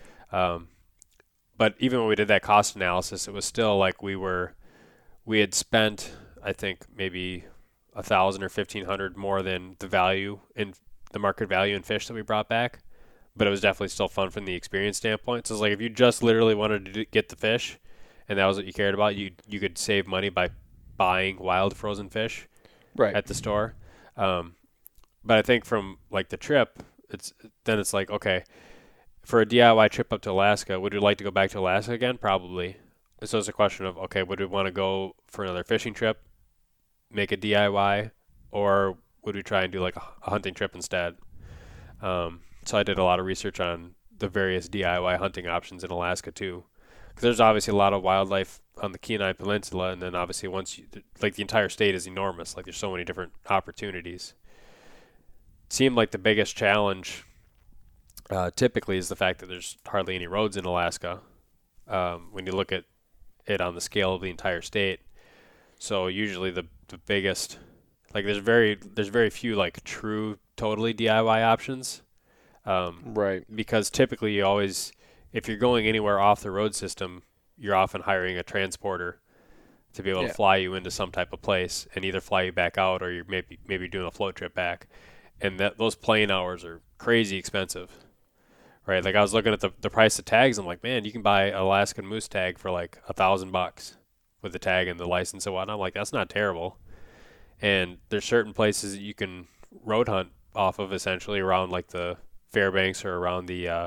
But even when we did that cost analysis, it was still we had spent, I think, maybe $1,000 or $1,500 more than the market value in fish that we brought back. But it was definitely still fun from the experience standpoint. So it's if you just literally wanted to get the fish, and that was what you cared about, you could save money by buying wild frozen fish at the store. But I think from the trip, it's okay, for a DIY trip up to Alaska, would you like to go back to Alaska again? Probably. So it's a question of, okay, would we want to go for another fishing trip, make a DIY, or would we try and do a hunting trip instead? So I did a lot of research on the various DIY hunting options in Alaska too, because there's obviously a lot of wildlife on the Kenai Peninsula, and then obviously the entire state is enormous. There's so many different opportunities. It seemed the biggest challenge typically is the fact that there's hardly any roads in Alaska when you look at it on the scale of the entire state. So usually the biggest, there's very few true totally DIY options. Right. Because typically you always, if you're going anywhere off the road system, you're often hiring a transporter to be able to fly you into some type of place and either fly you back out, or you're maybe doing a float trip back. And those plane hours are crazy expensive, right? I was looking at the price of tags. I'm man, you can buy an Alaskan moose tag for $1,000 with the tag and the license and whatnot. I'm that's not terrible. And there's certain places that you can road hunt off of, essentially around the Fairbanks or around the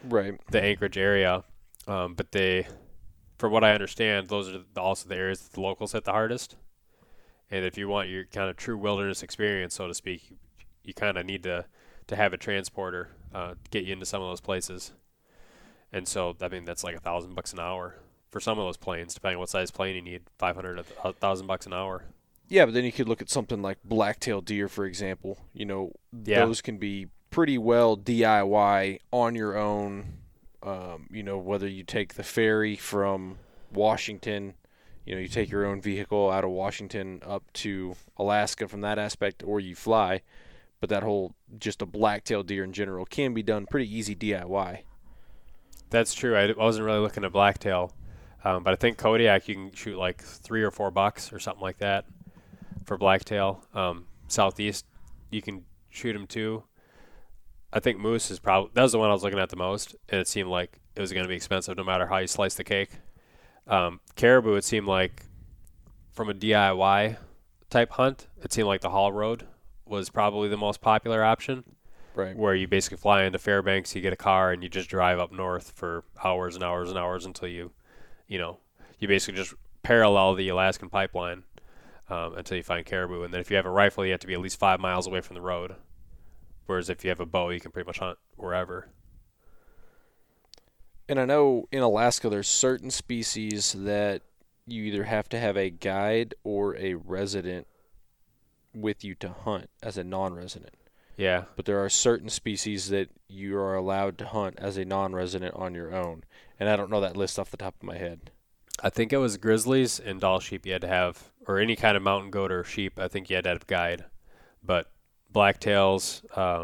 the Anchorage area. But from what I understand, those are also the areas that the locals hit the hardest. And if you want your kind of true wilderness experience, so to speak, you kind of need to have a transporter to get you into some of those places. And so, I mean, that's like $1,000 an hour for some of those planes, depending on what size plane you need. $500 to $1,000 an hour. Yeah, but then you could look at something like black-tailed deer, for example. Those can be pretty well DIY on your own. Whether you take the ferry from Washington, you take your own vehicle out of Washington up to Alaska from that aspect, or you fly. But that whole just a black-tailed deer in general can be done pretty easy DIY. That's true. I wasn't really looking at blacktail, but I think Kodiak you can shoot like $3 or $4 or something like that for blacktail. Southeast you can shoot them too. I think moose is that was the one I was looking at the most, and it seemed like it was going to be expensive no matter how you slice the cake. Caribou, it seemed like from a DIY type hunt, it seemed like the Haul Road was probably the most popular option. Right. Where you basically fly into Fairbanks, you get a car, and you just drive up north for hours and hours and hours until you basically just parallel the Alaskan pipeline until you find caribou. And then if you have a rifle, you have to be at least 5 miles away from the road. Whereas if you have a bow, you can pretty much hunt wherever. And I know in Alaska there's certain species that you either have to have a guide or a resident with you to hunt as a non-resident. Yeah. But there are certain species that you are allowed to hunt as a non-resident on your own. And I don't know that list off the top of my head. I think it was grizzlies and Dall sheep you had to have, or any kind of mountain goat or sheep, I think you had to have a guide. But blacktails,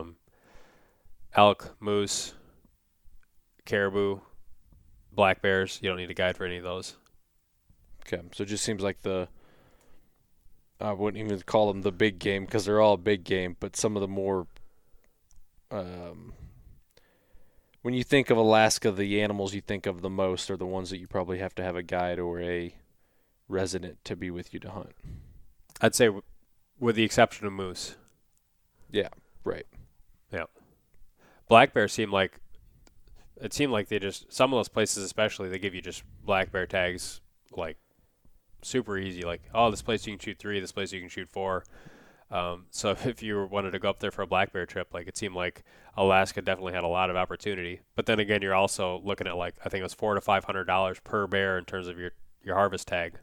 elk, moose, caribou, black bears, you don't need a guide for any of those. Okay, so it just seems like I wouldn't even call them the big game because they're all big game, but some of the more, when you think of Alaska, the animals you think of the most are the ones that you probably have to have a guide or a resident to be with you to hunt. I'd say with the exception of moose. Yeah, right. Yeah. Black bear seemed like they just, some of those places especially, they give you just black bear tags like super easy, like, oh, this place you can shoot 3, this place you can shoot 4. So if you wanted to go up there for a black bear trip, like, it seemed like Alaska definitely had a lot of opportunity. But then again, you're also looking at, like, I think it was $400 to $500 per bear in terms of your harvest tag.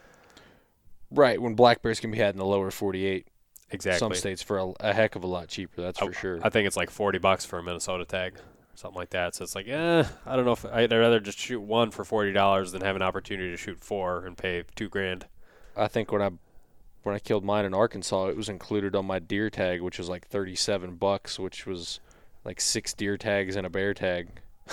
Right, when black bears can be had in the lower 48. Exactly. Some states for a heck of a lot cheaper, that's for sure. I think it's like $40 for a Minnesota tag or something like that. So it's like, I don't know if I'd rather just shoot 1 for $40 than have an opportunity to shoot 4 and pay $2,000. I think when I killed mine in Arkansas, it was included on my deer tag, which was like $37, which was like 6 deer tags and a bear tag.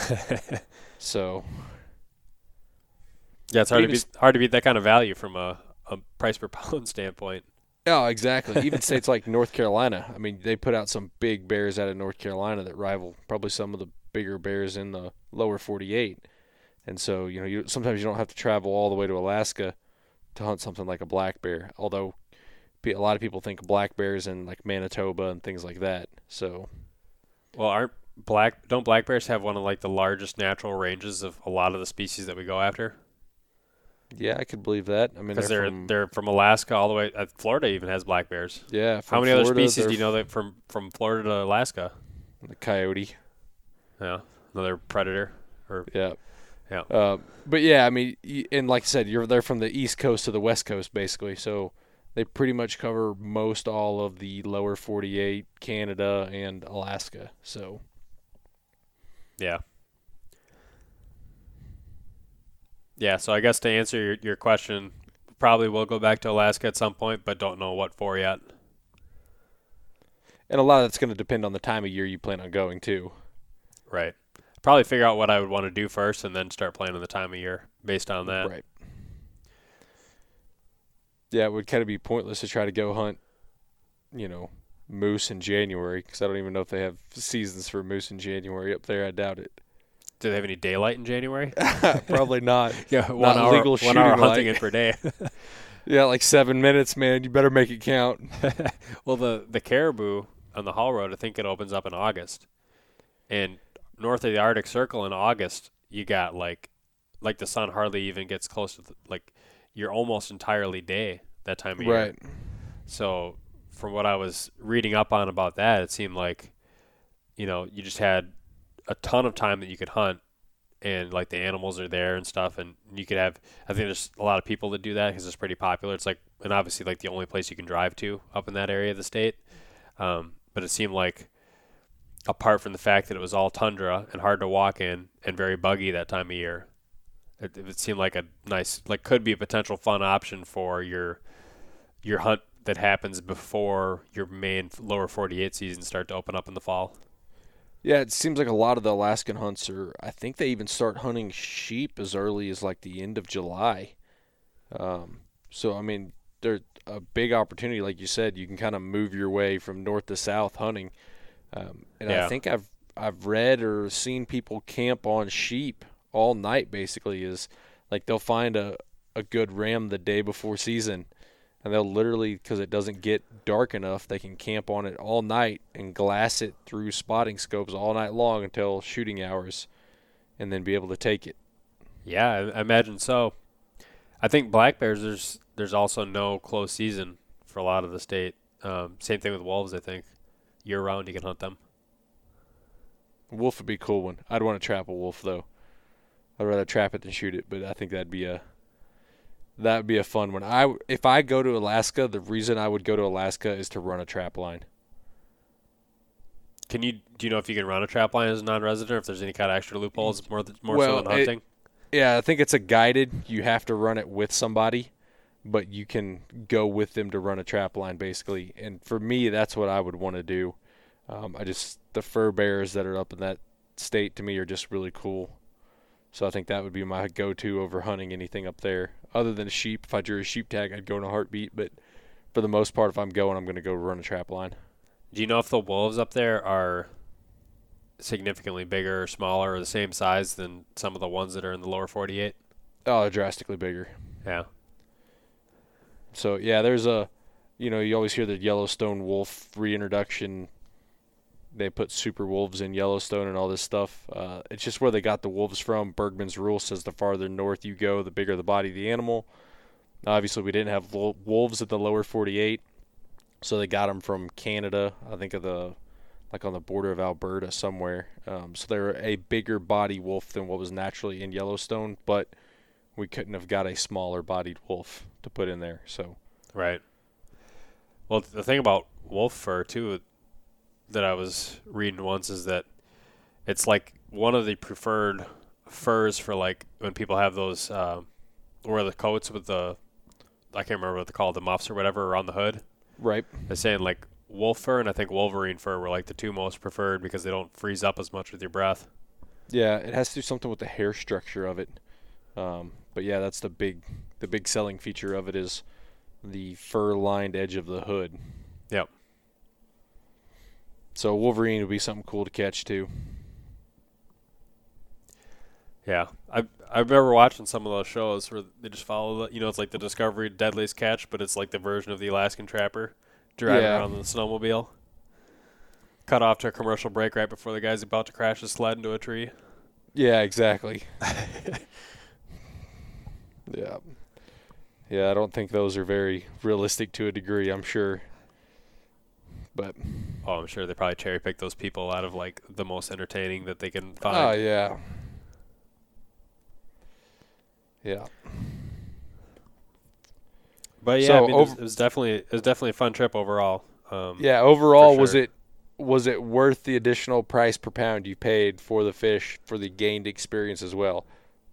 So yeah, it's hard to beat that kind of value from a price per pound standpoint. Oh, exactly. Even states like North Carolina, I mean, they put out some big bears out of North Carolina that rival probably some of the bigger bears in the lower 48. And so, sometimes you don't have to travel all the way to Alaska to hunt something like a black bear, although a lot of people think black bears in like Manitoba and things like that. So, well, don't black bears have one of like the largest natural ranges of a lot of the species that we go after? Yeah, I could believe that. I mean, because they're from Alaska all the way. Florida even has black bears. Yeah. How many other species do you know that from Florida to Alaska? The coyote. Yeah, another predator. Yeah. Yeah. But yeah, I mean, and like I said, they're from the East Coast to the West Coast basically, so they pretty much cover most all of the lower 48, Canada, and Alaska. So. Yeah. Yeah, so I guess to answer your question, probably will go back to Alaska at some point, but don't know what for yet. And a lot of that's going to depend on the time of year you plan on going, too. Right. Probably figure out what I would want to do first and then start planning the time of year based on that. Right. Yeah, it would kind of be pointless to try to go hunt, moose in January, because I don't even know if they have seasons for moose in January up there. I doubt it. Do they have any daylight in January? Probably not. Yeah, one hour hunting it per day. Yeah, like 7 minutes, man. You better make it count. Well, the caribou on the Haul Road, I think it opens up in August. And north of the Arctic Circle in August, you got like the sun hardly even gets close to like you're almost entirely day that time of year. Right. So from what I was reading up on about that, it seemed like, you know, you just had a ton of time that you could hunt, and like the animals are there and stuff, and you could have, I think there's a lot of people that do that because it's pretty popular. It's like, and obviously like the only place you can drive to up in that area of the state. But it seemed like, apart from the fact that it was all tundra and hard to walk in and very buggy that time of year, it seemed like a nice, like could be a potential fun option for your hunt that happens before your main lower 48 seasons start to open up in the fall. Yeah, it seems like a lot of the Alaskan hunts I think they even start hunting sheep as early as like the end of July. So, I mean, they're a big opportunity. Like you said, you can kind of move your way from north to south hunting. I think I've read or seen people camp on sheep all night, basically, is like they'll find a good ram the day before season, and they'll literally, because it doesn't get dark enough, they can camp on it all night and glass it through spotting scopes all night long until shooting hours, and then be able to take it. Yeah, I imagine so. I think black bears, there's also no close season for a lot of the state. Same thing with wolves, I think. Year-round you can hunt them. Wolf would be a cool one. I'd want to trap a wolf, though. I'd rather trap it than shoot it, but I think that would be a fun one. If I go to Alaska, the reason I would go to Alaska is to run a trap line. Do you know if you can run a trap line as a non-resident, or if there's any kind of extra loopholes more so than hunting? Yeah, I think it's a guided. You have to run it with somebody, but you can go with them to run a trap line, basically. And for me, that's what I would want to do. The fur bears that are up in that state to me are just really cool. So I think that would be my go-to over hunting anything up there. Other than a sheep, if I drew a sheep tag, I'd go in a heartbeat. But for the most part, if I'm going to go run a trap line. Do you know if the wolves up there are significantly bigger or smaller or the same size than some of the ones that are in the lower 48? Oh, they're drastically bigger. Yeah. So, yeah, there's you always hear the Yellowstone wolf reintroduction. They put super wolves in Yellowstone and all this stuff. It's just where they got the wolves from. Bergman's rule says the farther north you go, the bigger the body of the animal. Obviously, we didn't have wolves at the lower 48, so they got them from Canada. I think on the border of Alberta somewhere. So they're a bigger body wolf than what was naturally in Yellowstone, but we couldn't have got a smaller bodied wolf to put in there. So right. Well, the thing about wolf fur too that I was reading once is that it's like one of the preferred furs for like when people have those wear the coats with the, I can't remember what they're called, the muffs or whatever around the hood. Right. They're saying like wolf fur and I think Wolverine fur were like the two most preferred because they don't freeze up as much with your breath. Yeah, it has to do something with the hair structure of it. But yeah, that's the big selling feature of it is the fur-lined edge of the hood. Yep. So Wolverine would be something cool to catch too. Yeah, I remember watching some of those shows where they just follow it's like the Discovery Deadliest Catch, but it's like the version of the Alaskan Trapper driving around in the snowmobile. Cut off to a commercial break right before the guy's about to crash his sled into a tree. Yeah, exactly. Yeah, I don't think those are very realistic to a degree, I'm sure. But I'm sure they probably cherry pick those people out of like the most entertaining that they can find. Oh, yeah. Yeah. But yeah, So it was definitely a fun trip overall. Overall, sure. was it worth the additional price per pound you paid for the fish for the gained experience as well?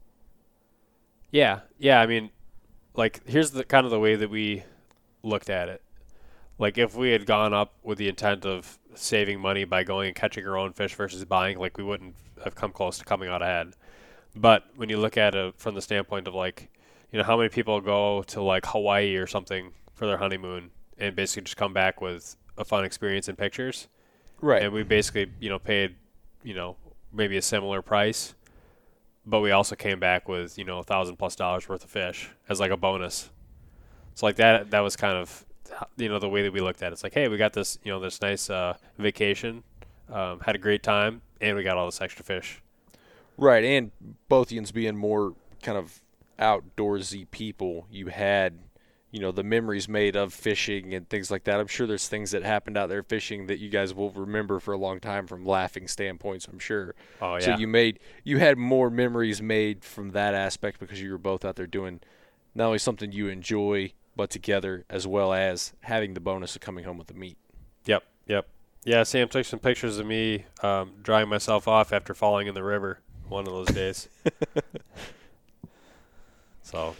Yeah. I mean, like here's the kind of the way that we looked at it. Like if we had gone up with the intent of saving money by going and catching our own fish versus buying, like we wouldn't have come close to coming out ahead. But when you look at it from the standpoint of like, how many people go to like Hawaii or something for their honeymoon and basically just come back with a fun experience and pictures. Right. And we basically, paid, maybe a similar price, but we also came back with, $1,000+ worth of fish as like a bonus. So like that was kind of, the way that we looked at it. It's like, hey, we got this, this nice vacation, had a great time, and we got all this extra fish. Right, and both yous being more kind of outdoorsy people, you had, the memories made of fishing and things like that. I'm sure there's things that happened out there fishing that you guys will remember for a long time from laughing standpoints, I'm sure. Oh, yeah. So you had more memories made from that aspect because you were both out there doing not only something you enjoy, but together, as well as having the bonus of coming home with the meat. Yep. Yeah, Sam took some pictures of me drying myself off after falling in the river one of those days. So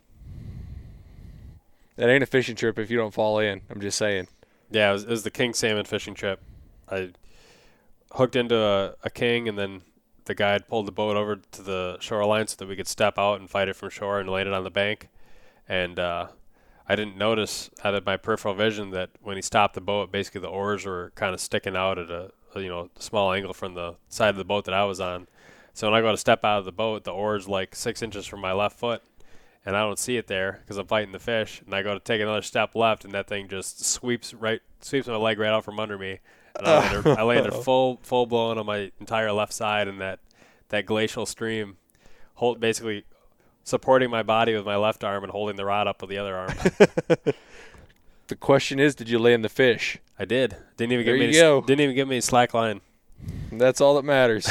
that ain't a fishing trip if you don't fall in. I'm just saying. Yeah, it was the king salmon fishing trip. I hooked into a king, and then the guy had pulled the boat over to the shoreline so that we could step out and fight it from shore and land it on the bank. And I didn't notice out of my peripheral vision that when he stopped the boat, basically the oars were kind of sticking out at a small angle from the side of the boat that I was on. So when I go to step out of the boat, the oar's like 6 inches from my left foot, and I don't see it there because I'm fighting the fish. And I go to take another step left, and that thing just sweeps my leg right out from under me. And I landed full blown on my entire left side in that glacial stream, basically supporting my body with my left arm and holding the rod up with the other arm. The question is, did you land the fish? I did. Didn't even give me a slack line. That's all that matters.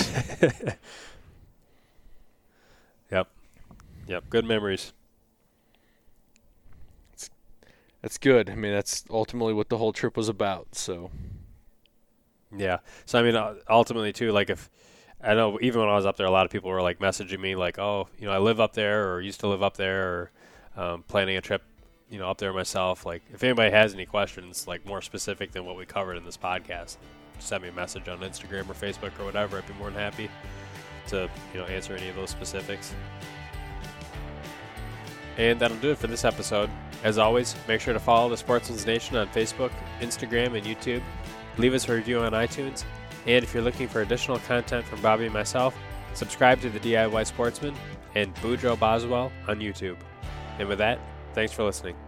Yep. Good memories. That's good. I mean, that's ultimately what the whole trip was about. So. Yeah. So I mean, ultimately too, like I know even when I was up there, a lot of people were like messaging me like, oh, I live up there or used to live up there or planning a trip, up there myself. Like if anybody has any questions, like more specific than what we covered in this podcast, send me a message on Instagram or Facebook or whatever. I'd be more than happy to, answer any of those specifics. And that'll do it for this episode. As always, make sure to follow the Sportsman's Nation on Facebook, Instagram, and YouTube. Leave us a review on iTunes. And if you're looking for additional content from Bobby and myself, subscribe to the DIY Sportsman and Boudreaux Boswell on YouTube. And with that, thanks for listening.